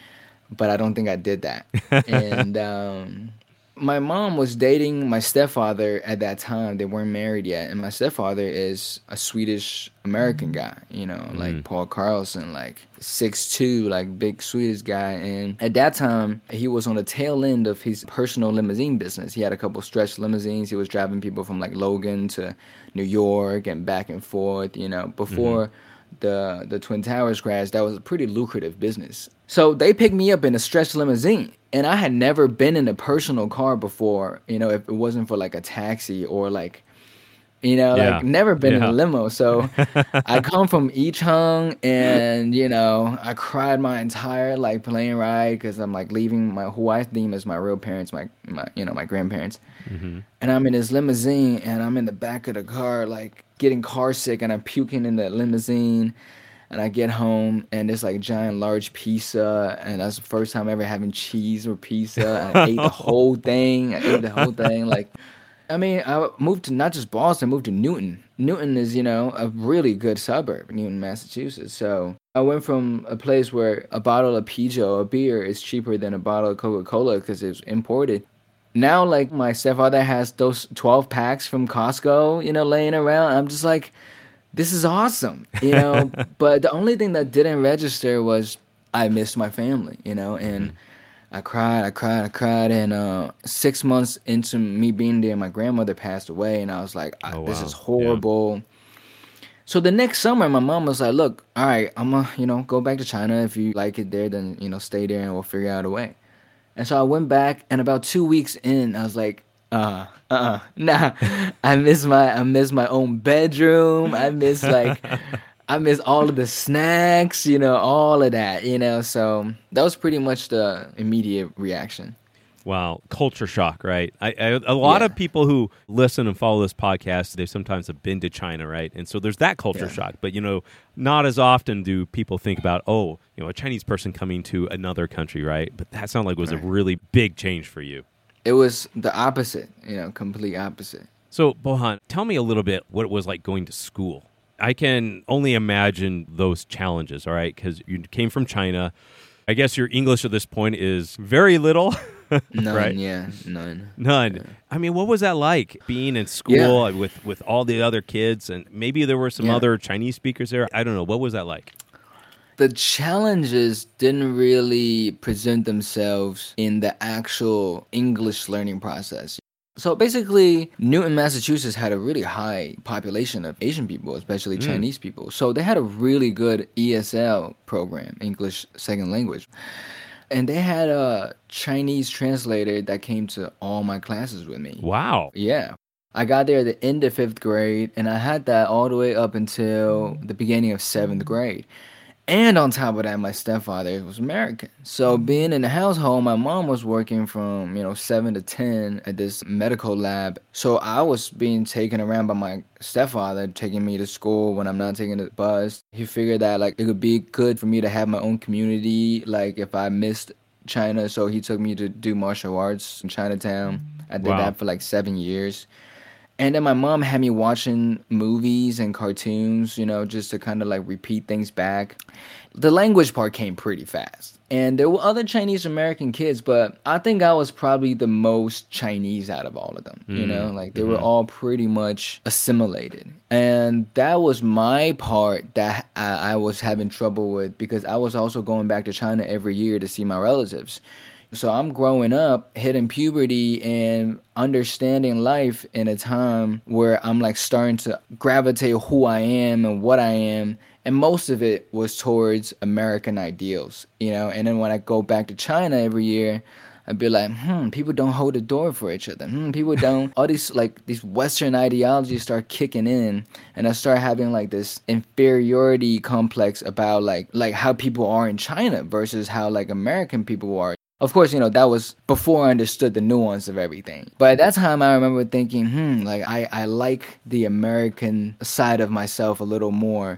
Speaker 6: But I don't think I did that. And um my mom was dating my stepfather at that time. They weren't married yet. And my stepfather is a Swedish American guy, you know, mm. like Paul Carlson, like six two, like big Swedish guy. And at that time, he was on the tail end of his personal limousine business. He had a couple stretch limousines. He was driving people from like Logan to New York and back and forth, you know, before mm-hmm. the, the Twin Towers crash. That was a pretty lucrative business. So they picked me up in a stretch limousine. And I had never been in a personal car before, you know, if it wasn't for like a taxi or like, you know, yeah. like never been yeah. in a limo. So I come from Yicheng and, you know, I cried my entire like plane ride because I'm like leaving my, who I deem as my real parents, my, my you know, my grandparents. Mm-hmm. And I'm in this limousine and I'm in the back of the car, like getting car sick and I'm puking in the limousine. And I get home, and it's like giant, large pizza, and that's the first time ever having cheese or pizza. And I ate the whole thing. I ate the whole thing. Like, I mean, I moved to not just Boston, I moved to Newton. Newton is, you know, a really good suburb, Newton, Massachusetts. So I went from a place where a bottle of Pijo, a beer, is cheaper than a bottle of Coca-Cola because it's imported. Now, like, my stepfather has those twelve packs from Costco, you know, laying around. I'm just like, this is awesome, you know, but the only thing that didn't register was I missed my family, you know, and I cried, I cried, I cried, and uh, six months into me being there, my grandmother passed away, and I was like, oh, this wow. is horrible. Yeah. So the next summer, my mom was like, look, all right, I'm going to, you know, go back to China. If you like it there, then, you know, stay there and we'll figure out a way. And so I went back, and about two weeks in, I was like, uh, uh, nah, I miss my, I miss my own bedroom. I miss like, I miss all of the snacks, you know, all of that, you know. So that was pretty much the immediate reaction.
Speaker 1: Wow, culture shock, right? I, I, a lot yeah. of people who listen and follow this podcast, they sometimes have been to China, right? And so there's that culture yeah. shock. But, you know, not as often do people think about, oh, you know, a Chinese person coming to another country, right? But that sounded like it was right. a really big change for you.
Speaker 6: It was the opposite, you know, complete opposite.
Speaker 1: So, Bohan, tell me a little bit what it was like going to school. I can only imagine those challenges, all right? Because you came from China. I guess your English at this point is very little.
Speaker 6: None,
Speaker 1: right?
Speaker 6: yeah, none.
Speaker 1: None.
Speaker 6: Yeah.
Speaker 1: I mean, what was that like, being in school yeah. with, with all the other kids? And maybe there were some yeah. other Chinese speakers there. I don't know. What was that like?
Speaker 6: The challenges didn't really present themselves in the actual English learning process. So basically, Newton, Massachusetts had a really high population of Asian people, especially mm. Chinese people. So they had a really good E S L program, English Second Language. And they had a Chinese translator that came to all my classes with me.
Speaker 1: Wow.
Speaker 6: Yeah. I got there at the end of fifth grade, and I had that all the way up until the beginning of seventh grade. And on top of that, my stepfather was American. So being in the household, my mom was working from, you know, seven to ten at this medical lab. So I was being taken around by my stepfather, taking me to school when I'm not taking the bus. He figured that, like, it would be good for me to have my own community, like, if I missed China. So he took me to do martial arts in Chinatown. I did wow. that for, like, seven years. And then my mom had me watching movies and cartoons, you know, just to kind of like repeat things back. The language part came pretty fast. And there were other Chinese American kids, but I think I was probably the most Chinese out of all of them, mm. you know, like they mm-hmm. were all pretty much assimilated. And that was my part that I, I was having trouble with, because I was also going back to China every year to see my relatives. So I'm growing up, hitting puberty and understanding life in a time where I'm like starting to gravitate who I am and what I am. And most of it was towards American ideals, you know. And then when I go back to China every year, I'd be like, hmm, people don't hold the door for each other. Hmm, people don't. All these like these Western ideologies start kicking in, and I start having like this inferiority complex about like like how people are in China versus how like American people are. Of course, you know, that was before I understood the nuance of everything. But at that time, I remember thinking, hmm, like, I, I like the American side of myself a little more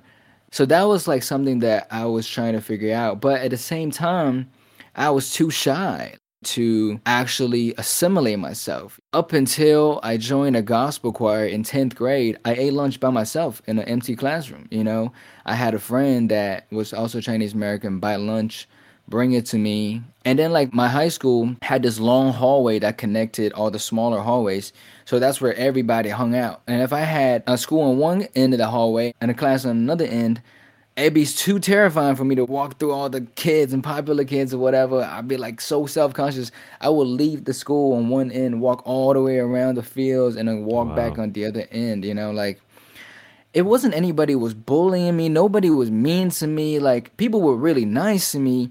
Speaker 6: So that was like something that I was trying to figure out. But at the same time, I was too shy to actually assimilate myself. Up until I joined a gospel choir in tenth grade, I ate lunch by myself in an empty classroom. You know, I had a friend that was also Chinese American buy lunch, bring it to me. And then like my high school had this long hallway that connected all the smaller hallways. So that's where everybody hung out. And if I had a school on one end of the hallway and a class on another end, it'd be too terrifying for me to walk through all the kids and popular kids or whatever. I'd be like so self-conscious. I would leave the school on one end, walk all the way around the fields, and then walk
Speaker 1: Wow.
Speaker 6: back on the other end, you know, like it wasn't anybody was bullying me. Nobody was mean to me. Like people were really nice to me.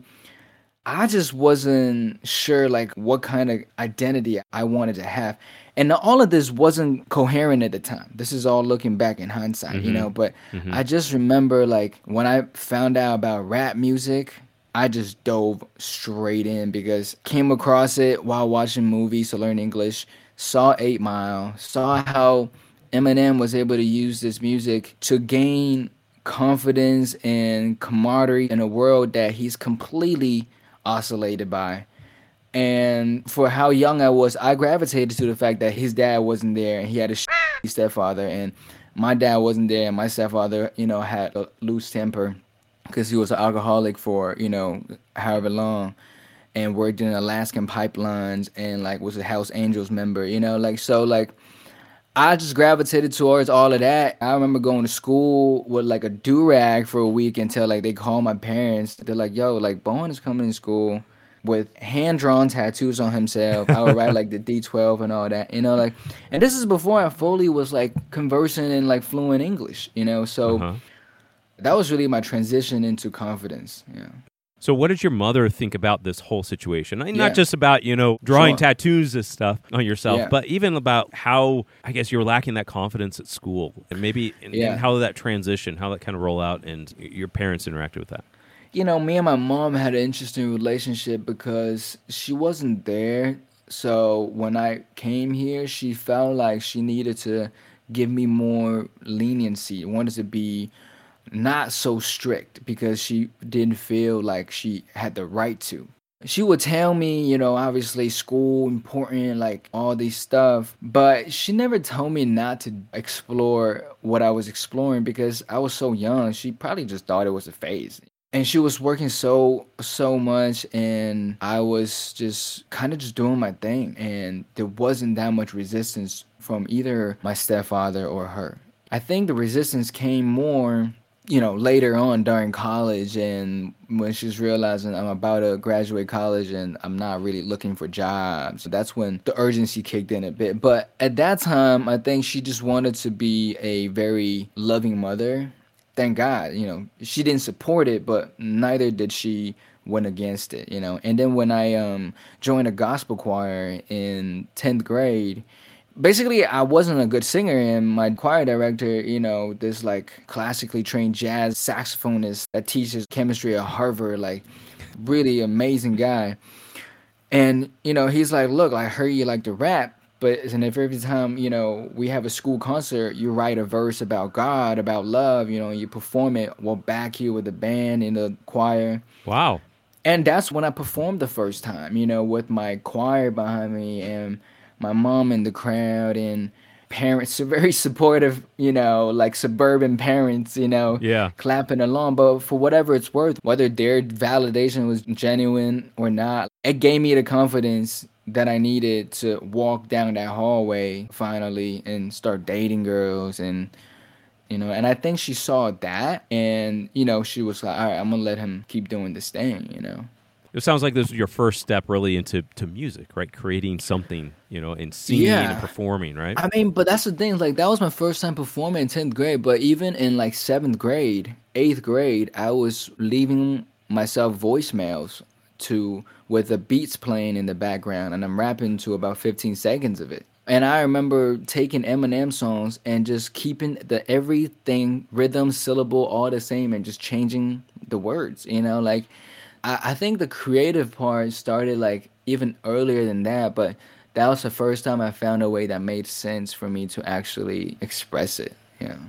Speaker 6: I just wasn't sure like what kind of identity I wanted to have. And all of this wasn't coherent at the time. This is all looking back in hindsight,
Speaker 1: Mm-hmm.
Speaker 6: you know, but
Speaker 1: Mm-hmm.
Speaker 6: I just remember like when I found out about rap music, I just dove straight in because came across it while watching movies to learn English, saw eight mile, saw how Eminem was able to use this music to gain confidence and camaraderie in a world that he's completely oscillated by. And for how young I was, I gravitated to the fact that his dad wasn't there and he had a shitty stepfather, and my dad wasn't there and my stepfather, you know, had a loose temper because he was an alcoholic for, you know, however long and worked in Alaskan pipelines and like was a Hells Angels member, you know, like so like I just gravitated towards all of that. I remember going to school with like a do-rag for a week until like they called my parents. They're like, yo, like Bowen is coming to school with hand-drawn tattoos on himself. I would write like the D twelve and all that, you know, like, and this is before I fully was like conversing in like fluent English, you know, so
Speaker 1: Uh-huh.
Speaker 6: that was really my transition into confidence, yeah.
Speaker 1: So what did your mother think about this whole situation? I mean,
Speaker 6: Yeah.
Speaker 1: not just about, you know, drawing
Speaker 6: Sure.
Speaker 1: tattoos and stuff on yourself,
Speaker 6: Yeah.
Speaker 1: but even about how, I guess, you were lacking that confidence at school and maybe and,
Speaker 6: Yeah.
Speaker 1: and how that transition, how that kind of roll out and your parents interacted with that.
Speaker 6: You know, me and my mom had an interesting relationship because she wasn't there. So when I came here, she felt like she needed to give me more leniency, wanted to be not so strict because she didn't feel like she had the right to. She would tell me, you know, obviously school important, like all these stuff, but she never told me not to explore what I was exploring because I was so young. She probably just thought it was a phase. And she was working so, so much, and I was just kind of just doing my thing. And there wasn't that much resistance from either my stepfather or her. I think the resistance came more, you know, later on during college, and when she's realizing I'm about to graduate college and I'm not really looking for jobs. That's when the urgency kicked in a bit. But at that time, I think she just wanted to be a very loving mother. Thank God, you know, she didn't support it, but neither did she went against it, you know. And then when I um joined a gospel choir in tenth grade, basically I wasn't a good singer, and my choir director, you know, this like classically trained jazz saxophonist that teaches chemistry at Harvard, like really amazing guy. And, you know, he's like, look, I heard you like to rap. But and if every time, you know, we have a school concert, you write a verse about God, about love, you know, and you perform it, we'll back you with the band in the choir.
Speaker 1: Wow.
Speaker 6: And that's when I performed the first time, you know, with my choir behind me and my mom in the crowd and parents are very supportive, you know, like suburban parents, you know,
Speaker 1: Yeah.
Speaker 6: clapping along. But for whatever it's worth, whether their validation was genuine or not, it gave me the confidence that I needed to walk down that hallway finally and start dating girls. And, you know, and I think she saw that and, you know, she was like, all right, I'm going to let him keep doing this thing, you know.
Speaker 1: It sounds like this was your first step really into to music, right? Creating something, you know, and singing
Speaker 6: Yeah.
Speaker 1: and performing, right?
Speaker 6: I mean, but that's the thing. Like, that was my first time performing in tenth grade. But even in, like, seventh grade, eighth grade, I was leaving myself voicemails to with the beats playing in the background, and I'm rapping to about fifteen seconds of it. And I remember taking Eminem songs and just keeping the everything, rhythm, syllable, all the same, and just changing the words, you know? Like, I, I think the creative part started, like, even earlier than that, but that was the first time I found a way that made sense for me to actually express it, yeah.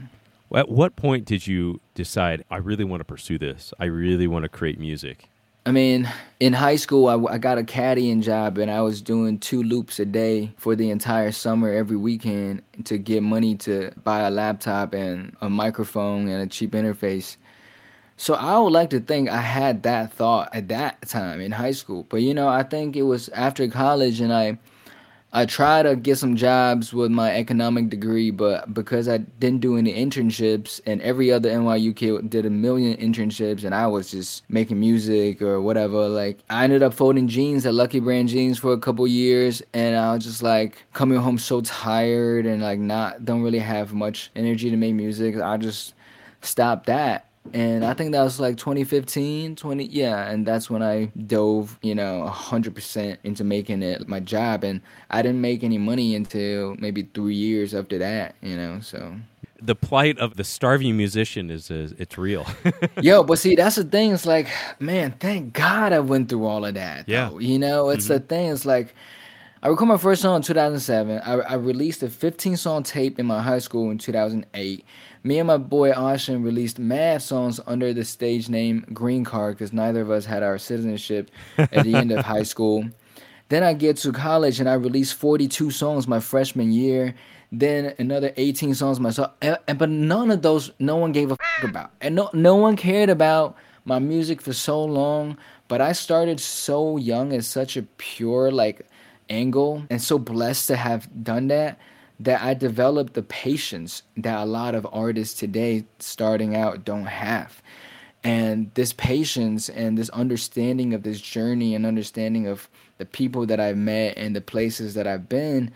Speaker 1: At what point did you decide, I really want to pursue this? I really want to create music?
Speaker 6: I mean, in high school, I, I got a caddying job, and I was doing two loops a day for the entire summer, every weekend, to get money to buy a laptop and a microphone and a cheap interface. So I would like to think I had that thought at that time in high school. But, you know, I think it was after college, and I I tried to get some jobs with my economic degree, but because I didn't do any internships, and every other N Y U kid did a million internships, and I was just making music or whatever, like, I ended up folding jeans at Lucky Brand Jeans for a couple years, and I was just like coming home so tired and like not don't really have much energy to make music. I just stopped that. And I think that was like twenty fifteen, twenty, yeah, and that's when I dove, you know, one hundred percent into making it my job, and I didn't make any money until maybe three years after that, you know, so.
Speaker 1: The plight of the starving musician is, is it's real.
Speaker 6: Yo, but see, that's the thing, it's like, man, thank God I went through all of that,
Speaker 1: yeah.
Speaker 6: though, you know, it's mm-hmm. the thing, it's like, I recorded my first song in two thousand seven, I, I released a fifteen-song tape in my high school in two thousand eight. Me and my boy Ashin released mad songs under the stage name Green Card because neither of us had our citizenship at the end of high school. Then I get to college and I released forty-two songs my freshman year. Then another eighteen songs myself. And, and, but none of those, no one gave a fuck about. And no, no one cared about my music for so long. But I started so young at such a pure like angle and so blessed to have done that. that I developed the patience that a lot of artists today starting out don't have. And this patience and this understanding of this journey and understanding of the people that I've met and the places that I've been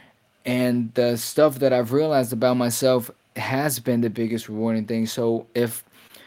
Speaker 6: and the stuff that I've realized about myself has been the biggest rewarding thing. So if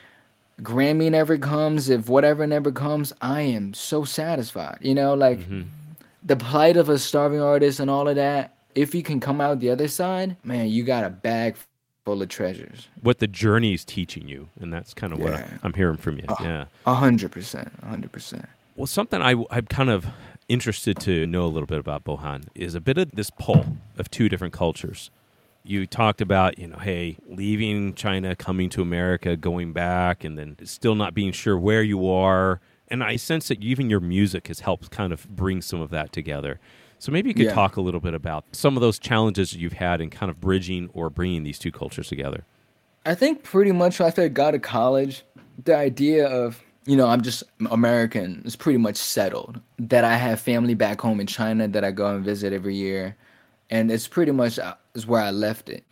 Speaker 6: Grammy never comes, if whatever never comes, I am so satisfied. You know, like mm-hmm. the plight of a starving artist and all of that, if you can come out the other side, man, you got a bag full of treasures.
Speaker 1: What the journey is teaching you, and that's kind of
Speaker 6: yeah.
Speaker 1: what I, I'm hearing from you.
Speaker 6: Uh,
Speaker 1: yeah,
Speaker 6: a hundred percent, a hundred percent.
Speaker 1: Well, something I, I'm kind of interested to know a little bit about, Bohan, is a bit of this pull of two different cultures. You talked about, you know, hey, leaving China, coming to America, going back, and then still not being sure where you are. And I sense that even your music has helped kind of bring some of that together. So maybe you could
Speaker 6: yeah.
Speaker 1: talk a little bit about some of those challenges you've had in kind of bridging or bringing these two cultures together.
Speaker 6: I think pretty much after I got to college, the idea of, you know, I'm just American is pretty much settled. That I have family back home in China that I go and visit every year. And it's pretty much is where I left it.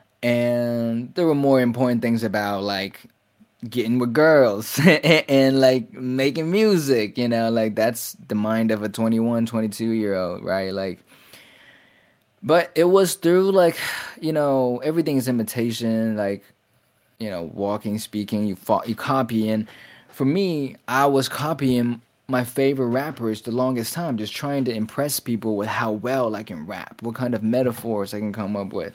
Speaker 6: And there were more important things about, like, getting with girls and, and like making music, you know, like that's the mind of a twenty-one, twenty-two year old, right? Like, but it was through like, you know, everything is imitation, like, you know, walking, speaking, you fought, you copy. And for me, I was copying my favorite rappers the longest time, just trying to impress people with how well I can rap, what kind of metaphors I can come up with.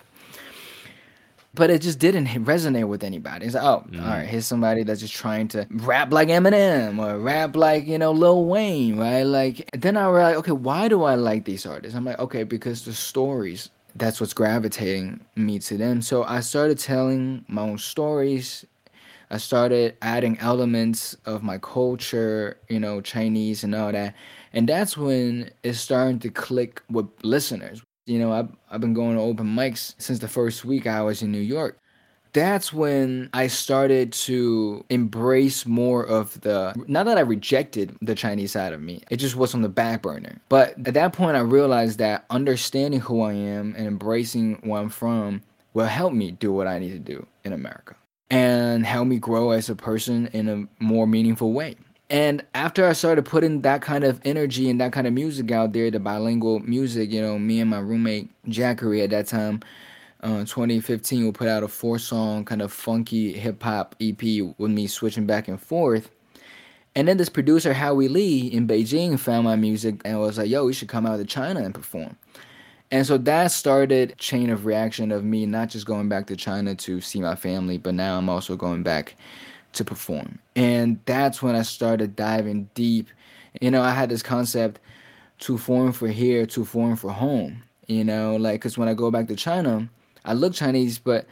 Speaker 6: But it just didn't resonate with anybody. It's like, oh, mm. all right, here's somebody that's just trying to rap like Eminem or rap like, you know, Lil Wayne, right? Like, then I realized, okay, why do I like these artists? I'm like, okay, because the stories, that's what's gravitating me to them. So I started telling my own stories. I started adding elements of my culture, you know, Chinese and all that. And that's when it's starting to click with listeners. You know, I've, I've been going to open mics since the first week I was in New York. That's when I started to embrace more of the, not that I rejected the Chinese side of me, it just was on the back burner. But at that point I realized that understanding who I am and embracing where I'm from will help me do what I need to do in America and help me grow as a person in a more meaningful way. And after I started putting that kind of energy and that kind of music out there, the bilingual music, you know, me and my roommate, Jackery, at that time, uh, twenty fifteen, we put out a four-song kind of funky hip-hop E P with me switching back and forth. And then this producer, Howie Lee, in Beijing, found my music and was like, yo, we should come out to China and perform. And so that started chain of reaction of me not just going back to China to see my family, but now I'm also going back to perform. And that's when I started diving deep. You know, I had this concept, to form for here, to form for home. You know, like, because when I go back to China, I look Chinese, but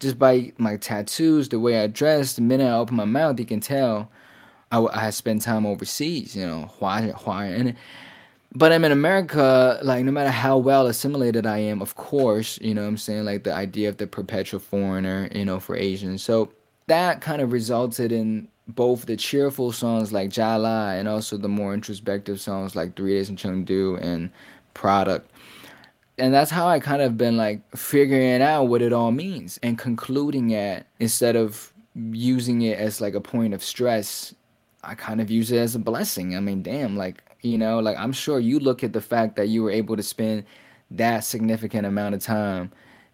Speaker 6: just by my tattoos, the way I dress, the minute I open my mouth, you can tell I, I had spent time overseas, you know, Hua, Hua, and but I'm in America, like, no matter how well assimilated I am, of course, you know what I'm saying, like, the idea of the perpetual foreigner, you know, for Asians. So that kind of resulted in both the cheerful songs like Jia Lai and also the more introspective songs like Three Days in Chengdu and Product. And that's how I kind of been, like, figuring out what it all means and concluding at, instead of using it as, like, a point of stress, I kind of use it as a blessing. I mean, damn, like, you know, like, I'm sure you look at the fact that you were able to spend that significant amount of time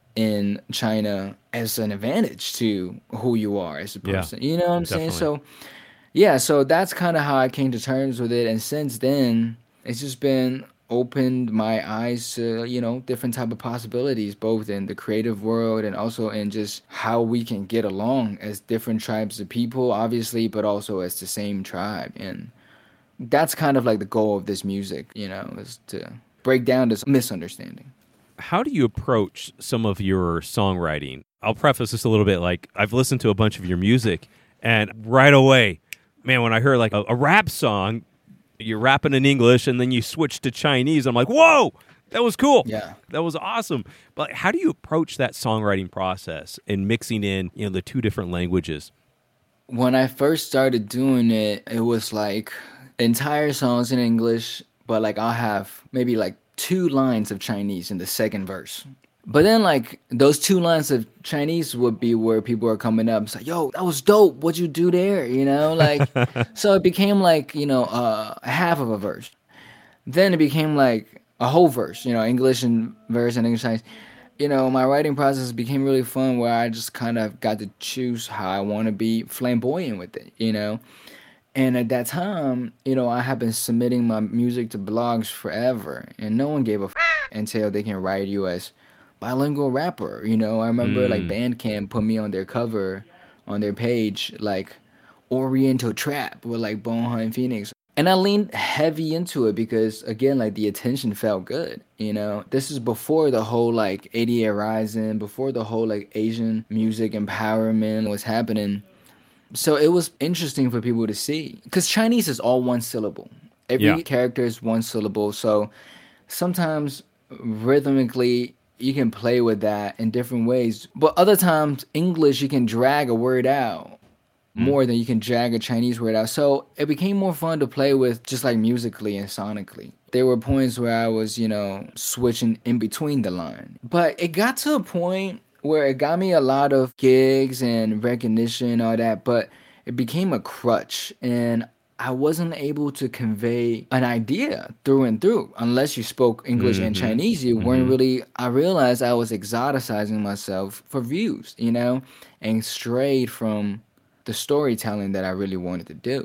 Speaker 6: in China as an advantage to who you are as a person. Yeah, you know what I'm definitely. saying? So, yeah, so that's kind of how I came to terms with it. And since then, it's just been opened my eyes to, you know, different type of possibilities, both in the creative world and also in just how we can get along as different tribes of people, obviously, but also as the same tribe. And that's kind of like the goal of this music, you know, is to break down this misunderstanding.
Speaker 1: How do you approach some of your songwriting? I'll preface this a little bit. Like, I've listened to a bunch of your music, and right away, man, when I heard like a, a rap song, you're rapping in English, and then you switch to Chinese, I'm like, whoa, that was cool.
Speaker 6: Yeah.
Speaker 1: That was awesome. But how do you approach that songwriting process and mixing in, you know, the two different languages?
Speaker 6: When I first started doing it, it was like entire songs in English, but like I'll have maybe like two lines of Chinese in the second verse. But then like those two lines of Chinese would be where people are coming up and say, yo, that was dope. What'd you do there? You know, like, so it became like, you know, uh, half of a verse. Then it became like a whole verse, you know, English and verse and English Chinese. You know, my writing process became really fun where I just kind of got to choose how I want to be flamboyant with it, you know. And at that time, you know, I have been submitting my music to blogs forever, and no one gave a f- until they can write you as bilingual rapper. You know, I remember mm. like Bandcamp put me on their cover, on their page, like Oriental Trap with like Bonha and Phoenix. And I leaned heavy into it because, again, like the attention felt good, you know. This is before the whole like eighty-eight Rising, before the whole like Asian music empowerment was happening. So it was interesting for people to see, because Chinese is all one syllable. Every yeah. character is one syllable. So sometimes rhythmically you can play with that in different ways. But other times English, you can drag a word out mm. more than you can drag a Chinese word out. So it became more fun to play with, just like musically and sonically. There were points where I was, you know, switching in between the line. But it got to a point where it got me a lot of gigs and recognition and all that, but it became a crutch, and I wasn't able to convey an idea through and through. Unless you spoke English mm-hmm. and Chinese, you mm-hmm. weren't really, I realized I was exoticizing myself for views, you know, and strayed from the storytelling that I really wanted to do.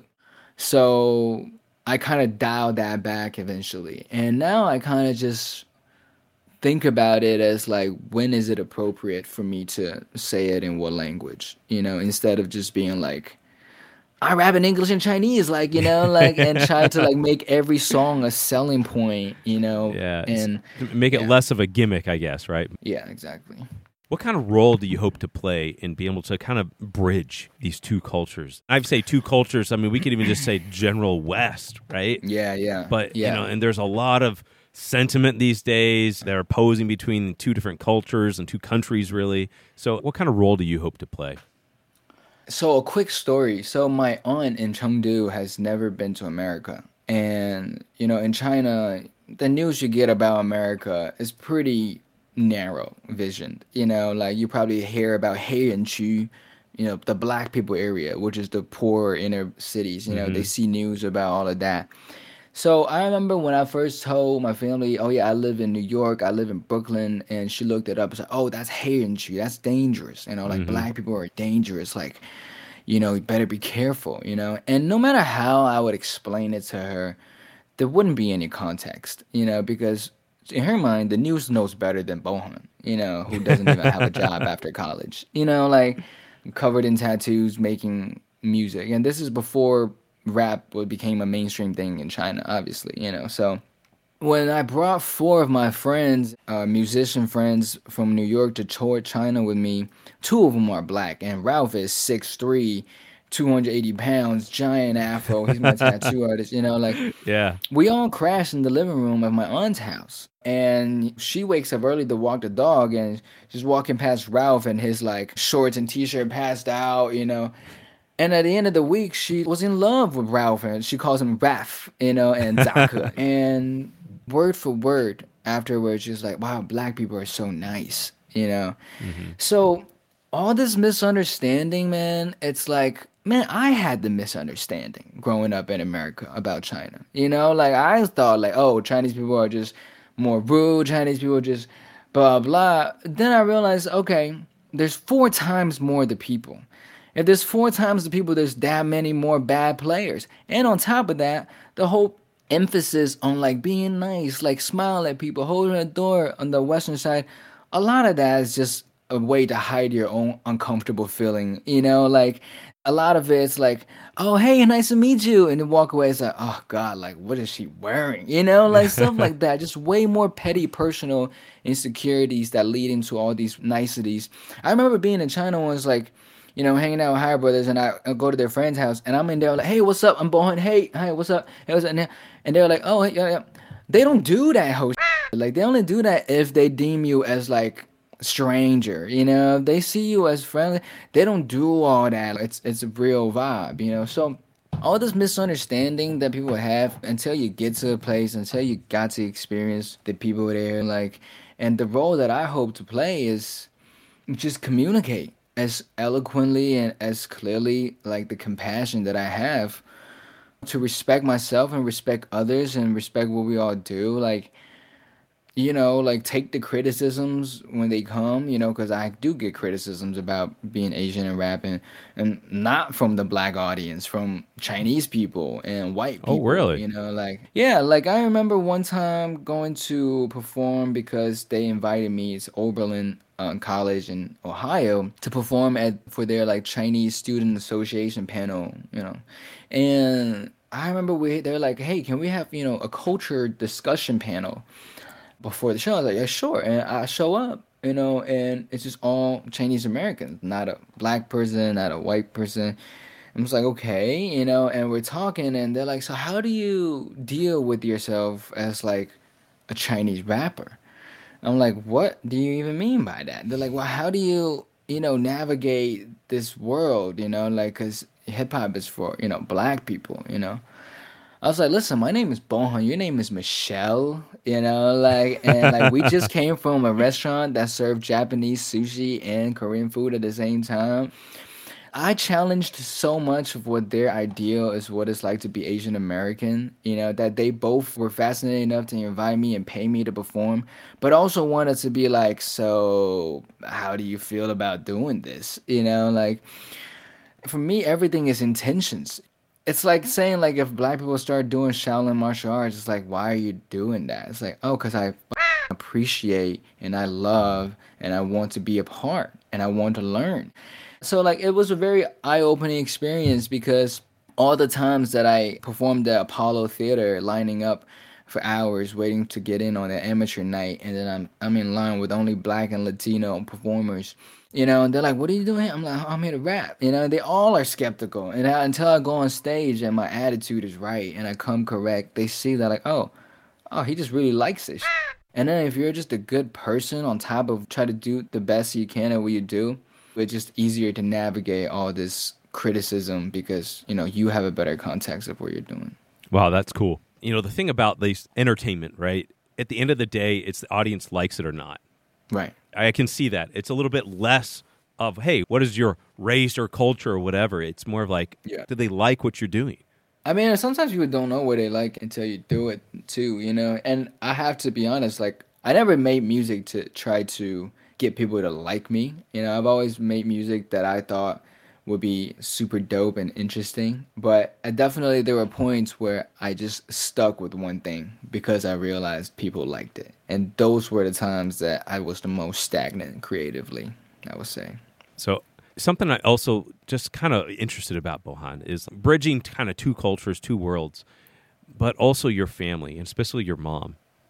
Speaker 6: So I kind of dialed that back eventually, and now I kind of just think about it as like, when is it appropriate for me to say it in what language, you know, instead of just being like, I rap in English and Chinese, like, you know, like, and try to like make every song a selling point, you know,
Speaker 1: yeah,
Speaker 6: and
Speaker 1: make it
Speaker 6: yeah.
Speaker 1: less of a gimmick, I guess, right?
Speaker 6: Yeah, exactly.
Speaker 1: What kind of role do you hope to play in being able to kind of bridge these two cultures? I'd say two cultures. I mean, we could even just say general West, right?
Speaker 6: Yeah, yeah.
Speaker 1: But,
Speaker 6: yeah.
Speaker 1: you know, and there's a lot of sentiment these days that are opposing between two different cultures and two countries, really. So what kind of role do you hope to play?
Speaker 6: So a quick story. So my aunt in Chengdu has never been to America. And, you know, in China, the news you get about America is pretty narrow visioned. You know, like you probably hear about Heirenqu, you know, the black people area, which is the poor inner cities. You know, mm-hmm. they see news about all of that. So I remember when I first told my family, oh yeah, I live in New York, I live in Brooklyn, and she looked it up and said, oh, that's Heirenqu, that's dangerous. You know, like mm-hmm. black people are dangerous, like, you know, you better be careful, you know. And no matter how I would explain it to her, there wouldn't be any context, you know, because in her mind, the news knows better than Bohan, you know, who doesn't even have a job after college. You know, like covered in tattoos, making music. And this is before rap became a mainstream thing in China, obviously, you know. So when I brought four of my friends, uh, musician friends from New York to tour China with me, two of them are black, and Ralph is six three, two hundred eighty pounds, giant afro. He's my tattoo artist, you know, like,
Speaker 1: Yeah.
Speaker 6: we all crashed in the living room of my aunt's house. And she wakes up early to walk the dog, and she's walking past Ralph and his, like, shorts and t-shirt passed out, you know. And at the end of the week, she was in love with Ralph, and she calls him Raph, you know, and Zaka. And word for word afterwards, she was like, wow, black people are so nice, you know. Mm-hmm. So all this misunderstanding, man, it's like, man, I had the misunderstanding growing up in America about China. You know, like, I thought, like, oh, Chinese people are just more rude, Chinese people are just blah, blah. Then I realized, okay, there's four times more the people. If there's four times the people, there's that many more bad players. And on top of that, the whole emphasis on, like, being nice, like, smile at people, holding a door on the Western side, a lot of that is just a way to hide your own uncomfortable feeling, you know, like, a lot of it's like, oh, hey, nice to meet you, and then walk away, it's like, oh, God, like, what is she wearing, you know, like, stuff like that, just way more petty personal insecurities that lead into all these niceties. I remember being in China once, like, you know, hanging out with Higher Brothers, and I, I go to their friend's house, and I'm in there like, hey, what's up, I'm Bohan, hey, hey, what's up, hey, what's up, and they're like, oh, yeah, yeah, they don't do that whole shit. Like, they only do that if they deem you as, like, stranger, you know, they see you as friendly, they don't do all that. It's it's a real vibe, you know. So all this misunderstanding that people have until you get to a place, until you got to experience the people there, like, and the role that I hope to play is just communicate as eloquently and as clearly, like, the compassion that I have to respect myself and respect others and respect what we all do, like, you know, like, take the criticisms when they come, you know, because I do get criticisms about being Asian and rapping, and not from the black audience, from Chinese people and white people.
Speaker 1: Oh, really?
Speaker 6: You know, like, yeah, like, I remember one time going to perform because they invited me to Oberlin uh, College in Ohio to perform at for their, like, Chinese Student Association panel, you know, and I remember we they're like, hey, can we have, you know, a culture discussion panel before the show? I was like, yeah, sure. And I show up, you know, and it's just all Chinese Americans, not a black person, not a white person. I'm just like, okay, you know, and we're talking, and they're like, so how do you deal with yourself as, like, a Chinese rapper? I'm like, what do you even mean by that? They're like, well, how do you, you know, navigate this world, you know, like, because hip-hop is for, you know, black people, you know. I was like, listen, my name is Bohan, your name is Michelle, you know, like, and, like, we just came from a restaurant that served Japanese sushi and Korean food at the same time. I challenged so much of what their ideal is, what it's like to be Asian American, you know, that they both were fascinated enough to invite me and pay me to perform, but also wanted to be like, so how do you feel about doing this? You know, like, for me, everything is intentions. It's like saying, like, if black people start doing Shaolin martial arts, it's like, why are you doing that? It's like, oh, because I appreciate and I love and I want to be a part and I want to learn. So, like, it was a very eye-opening experience because all the times that I performed at Apollo Theater, lining up for hours waiting to get in on an amateur night, and then I'm I'm in line with only black and Latino performers, you know, and they're like, what are you doing? I'm like, oh, I'm here to rap. You know, they all are skeptical. And I, until I go on stage and my attitude is right and I come correct, they see that, like, oh, oh, he just really likes this. And then if you're just a good person on top of try to do the best you can at what you do, it's just easier to navigate all this criticism because, you know, you have a better context of what you're doing.
Speaker 1: Wow, that's cool. You know, the thing about this entertainment, right? At the end of the day, it's the audience likes it or not.
Speaker 6: Right.
Speaker 1: I can see that. It's a little bit less of, hey, what is your race or culture or whatever? It's more of like, yeah, do they like what you're doing?
Speaker 6: I mean, sometimes people don't know what they like until you do it too, you know? And I have to be honest, like, I never made music to try to get people to like me. You know, I've always made music that I thought would be super dope and interesting. But I definitely, there were points where I just stuck with one thing because I realized people liked it. And those were the times that I was the most stagnant creatively, I would say.
Speaker 1: So something I also just kind of interested about, Bohan, is bridging kind of two cultures, two worlds, but also your family, and especially your mom.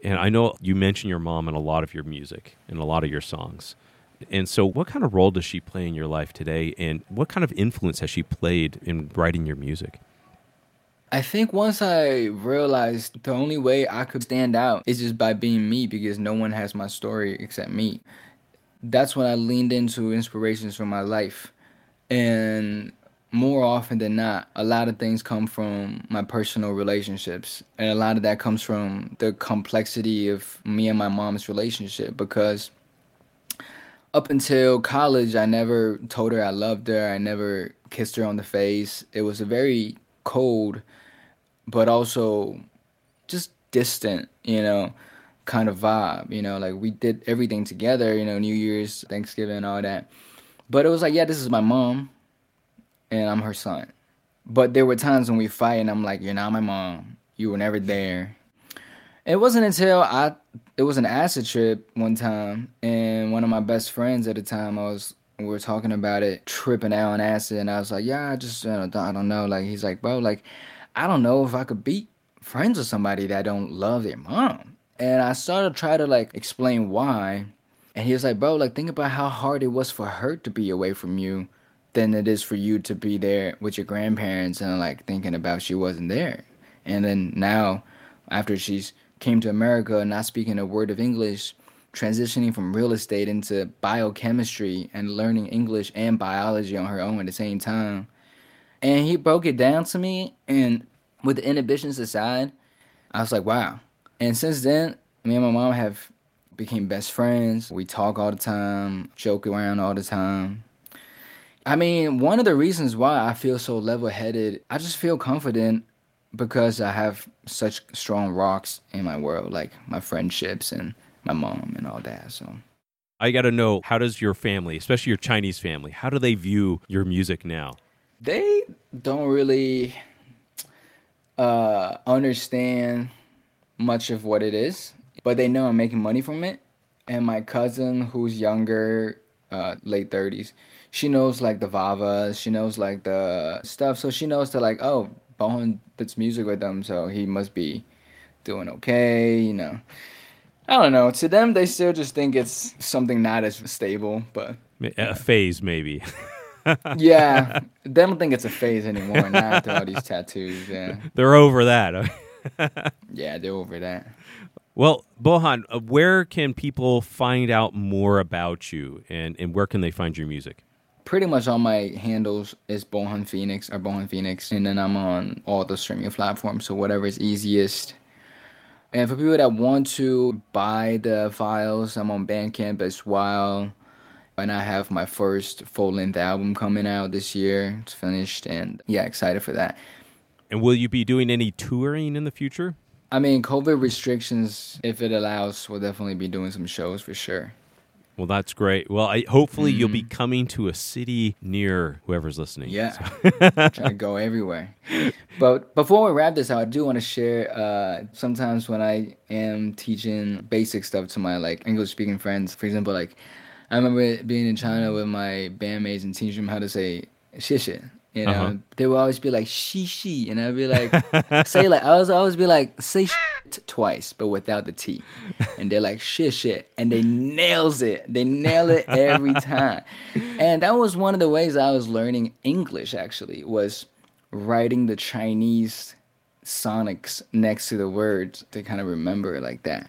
Speaker 1: And I know you mention your mom in a lot of your music and a lot of your songs. And so what kind of role does she play in your life today? And what kind of influence has she played in writing your music?
Speaker 6: I think once I realized the only way I could stand out is just by being me, because no one has my story except me. That's when I leaned into inspirations from my life. And more often than not, a lot of things come from my personal relationships. And a lot of that comes from the complexity of me and my mom's relationship, because up until college, I never told her I loved her. I never kissed her on the face. It was a very cold, but also just distant, you know, kind of vibe. You know, like we did everything together, you know, New Year's, Thanksgiving, all that. But it was like, yeah, this is my mom, and I'm her son. But there were times when we fight, and I'm like, you're not my mom. You were never there. It wasn't until I, it was an acid trip one time, and one of my best friends at the time, I was, we were talking about it, tripping out on acid, and I was like, yeah, I just, you know, I don't know. Like, he's like, bro, like, I don't know if I could be friends with somebody that don't love their mom. And I started to try to, like, explain why. And he was like, bro, like, think about how hard it was for her to be away from you than it is for you to be there with your grandparents and, like, thinking about she wasn't there. And then now, after she's came to America and not speaking a word of English, transitioning from real estate into biochemistry and learning English and biology on her own at the same time. And he broke it down to me, and with the inhibitions aside, I was like, wow. And since then, me and my mom have became best friends. We talk all the time, joke around all the time. I mean, one of the reasons why I feel so level-headed, I just feel confident because I have such strong rocks in my world, like my friendships and my mom and all that. So
Speaker 1: I got to know, how does your family, especially your Chinese family, how do they view your music now?
Speaker 6: They don't really uh, understand much of what it is, but they know I'm making money from it. And my cousin, who's younger, uh, late thirties, she knows like the Vavas, she knows like the stuff. So she knows that like, oh, Bohan does music with them, so he must be doing okay, you know. I don't know. To them, they still just think it's something not as stable, but
Speaker 1: a phase maybe.
Speaker 6: Yeah, they don't think it's a phase anymore. Not after all these tattoos. Yeah,
Speaker 1: they're over that.
Speaker 6: Yeah, they're over that.
Speaker 1: Well, Bohan, uh, where can people find out more about you, and, and where can they find your music?
Speaker 6: Pretty much all my handles is Bohan Phoenix or Bohan Phoenix, and then I'm on all the streaming platforms, so whatever is easiest. And for people that want to buy the files, I'm on Bandcamp as well. And I have my first full-length album coming out this year. It's finished, and yeah, excited for that.
Speaker 1: And will you be doing any touring in the future?
Speaker 6: I mean, COVID restrictions, if it allows, we'll definitely be doing some shows for sure.
Speaker 1: Well, that's great. Well, I, hopefully
Speaker 6: mm-hmm.
Speaker 1: you'll be coming to a city near whoever's listening.
Speaker 6: Yeah, try to go everywhere. But before we wrap this out, I do want to share, uh, sometimes when I am teaching basic stuff to my like English-speaking friends, for example, like I remember being in China with my bandmates and teaching them how to say 谢谢. You know, uh-huh. They would always be like, she, she. And I'd be like, say like, I was always be like, say shit twice, but without the T. And they're like, shit, shit. And they nails it. They nail it every time. And that was one of the ways I was learning English, actually, was writing the Chinese sonics next to the words to kind of remember it like that.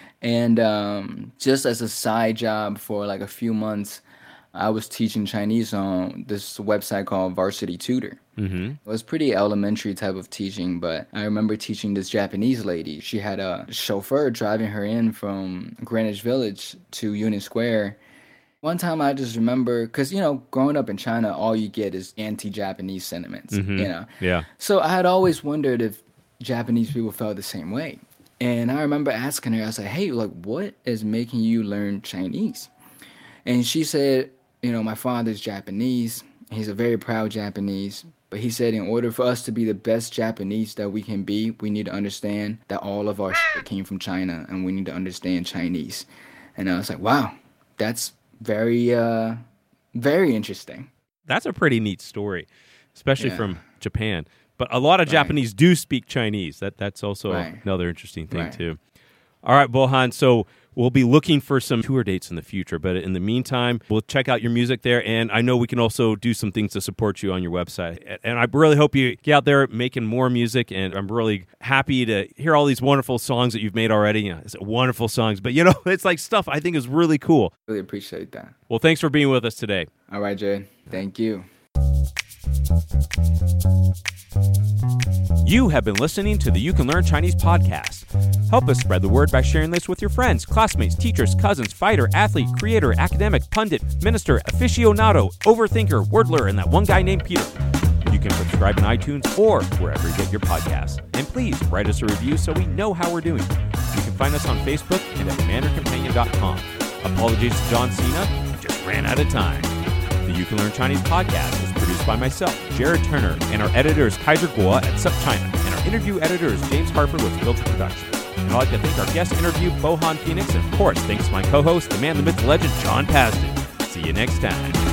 Speaker 6: And um, just as a side job for like a few months, I was teaching Chinese on this website called Varsity Tutor. Mm-hmm. It was pretty elementary type of teaching, but I remember teaching this Japanese lady. She had a chauffeur driving her in from Greenwich Village to Union Square. One time I just remember, because, you know, growing up in China, all you get is anti-Japanese sentiments, mm-hmm. you know?
Speaker 1: Yeah.
Speaker 6: So I had always wondered if Japanese people felt the same way. And I remember asking her, I was like, hey, like, what is making you learn Chinese? And she said, you know, my father's Japanese. He's a very proud Japanese. But he said in order for us to be the best Japanese that we can be, we need to understand that all of our shit came from China, and we need to understand Chinese. And I was like, wow, that's very, uh, very interesting.
Speaker 1: That's a pretty neat story, especially
Speaker 6: yeah.
Speaker 1: from Japan. But a lot of
Speaker 6: right.
Speaker 1: Japanese do speak Chinese. That That's also
Speaker 6: right.
Speaker 1: another interesting thing,
Speaker 6: right.
Speaker 1: too. All right, Bohan. So we'll be looking for some tour dates in the future, but in the meantime, we'll check out your music there, and I know we can also do some things to support you on your website. And I really hope you get out there making more music, and I'm really happy to hear all these wonderful songs that you've made already. You know, it's wonderful songs, but you know, it's like stuff I think is really cool.
Speaker 6: Really appreciate that.
Speaker 1: Well, thanks for being with us today.
Speaker 6: All right, Jay. Thank you.
Speaker 1: You have been listening to the You Can Learn Chinese podcast. Help us spread the word by sharing this with your friends, classmates, teachers, cousins, fighter, athlete, creator, academic, pundit, minister, aficionado, overthinker, wordler, and that one guy named Peter. You can subscribe in iTunes or wherever you get your podcasts. And please write us a review so we know how we're doing. You can find us on Facebook and at commander companion dot com. Apologies to John Cena, we just ran out of time. The You Can Learn Chinese podcast is produced by myself, Jared Turner, and our editor is Kaiser Guo at SupChina, and our interview editor is James Harper with Filter Productions. And I'd like to thank our guest interview, Bohan Phoenix, and of course, thanks to my co-host, the man, the myth, the legend, John Pasden. See you next time.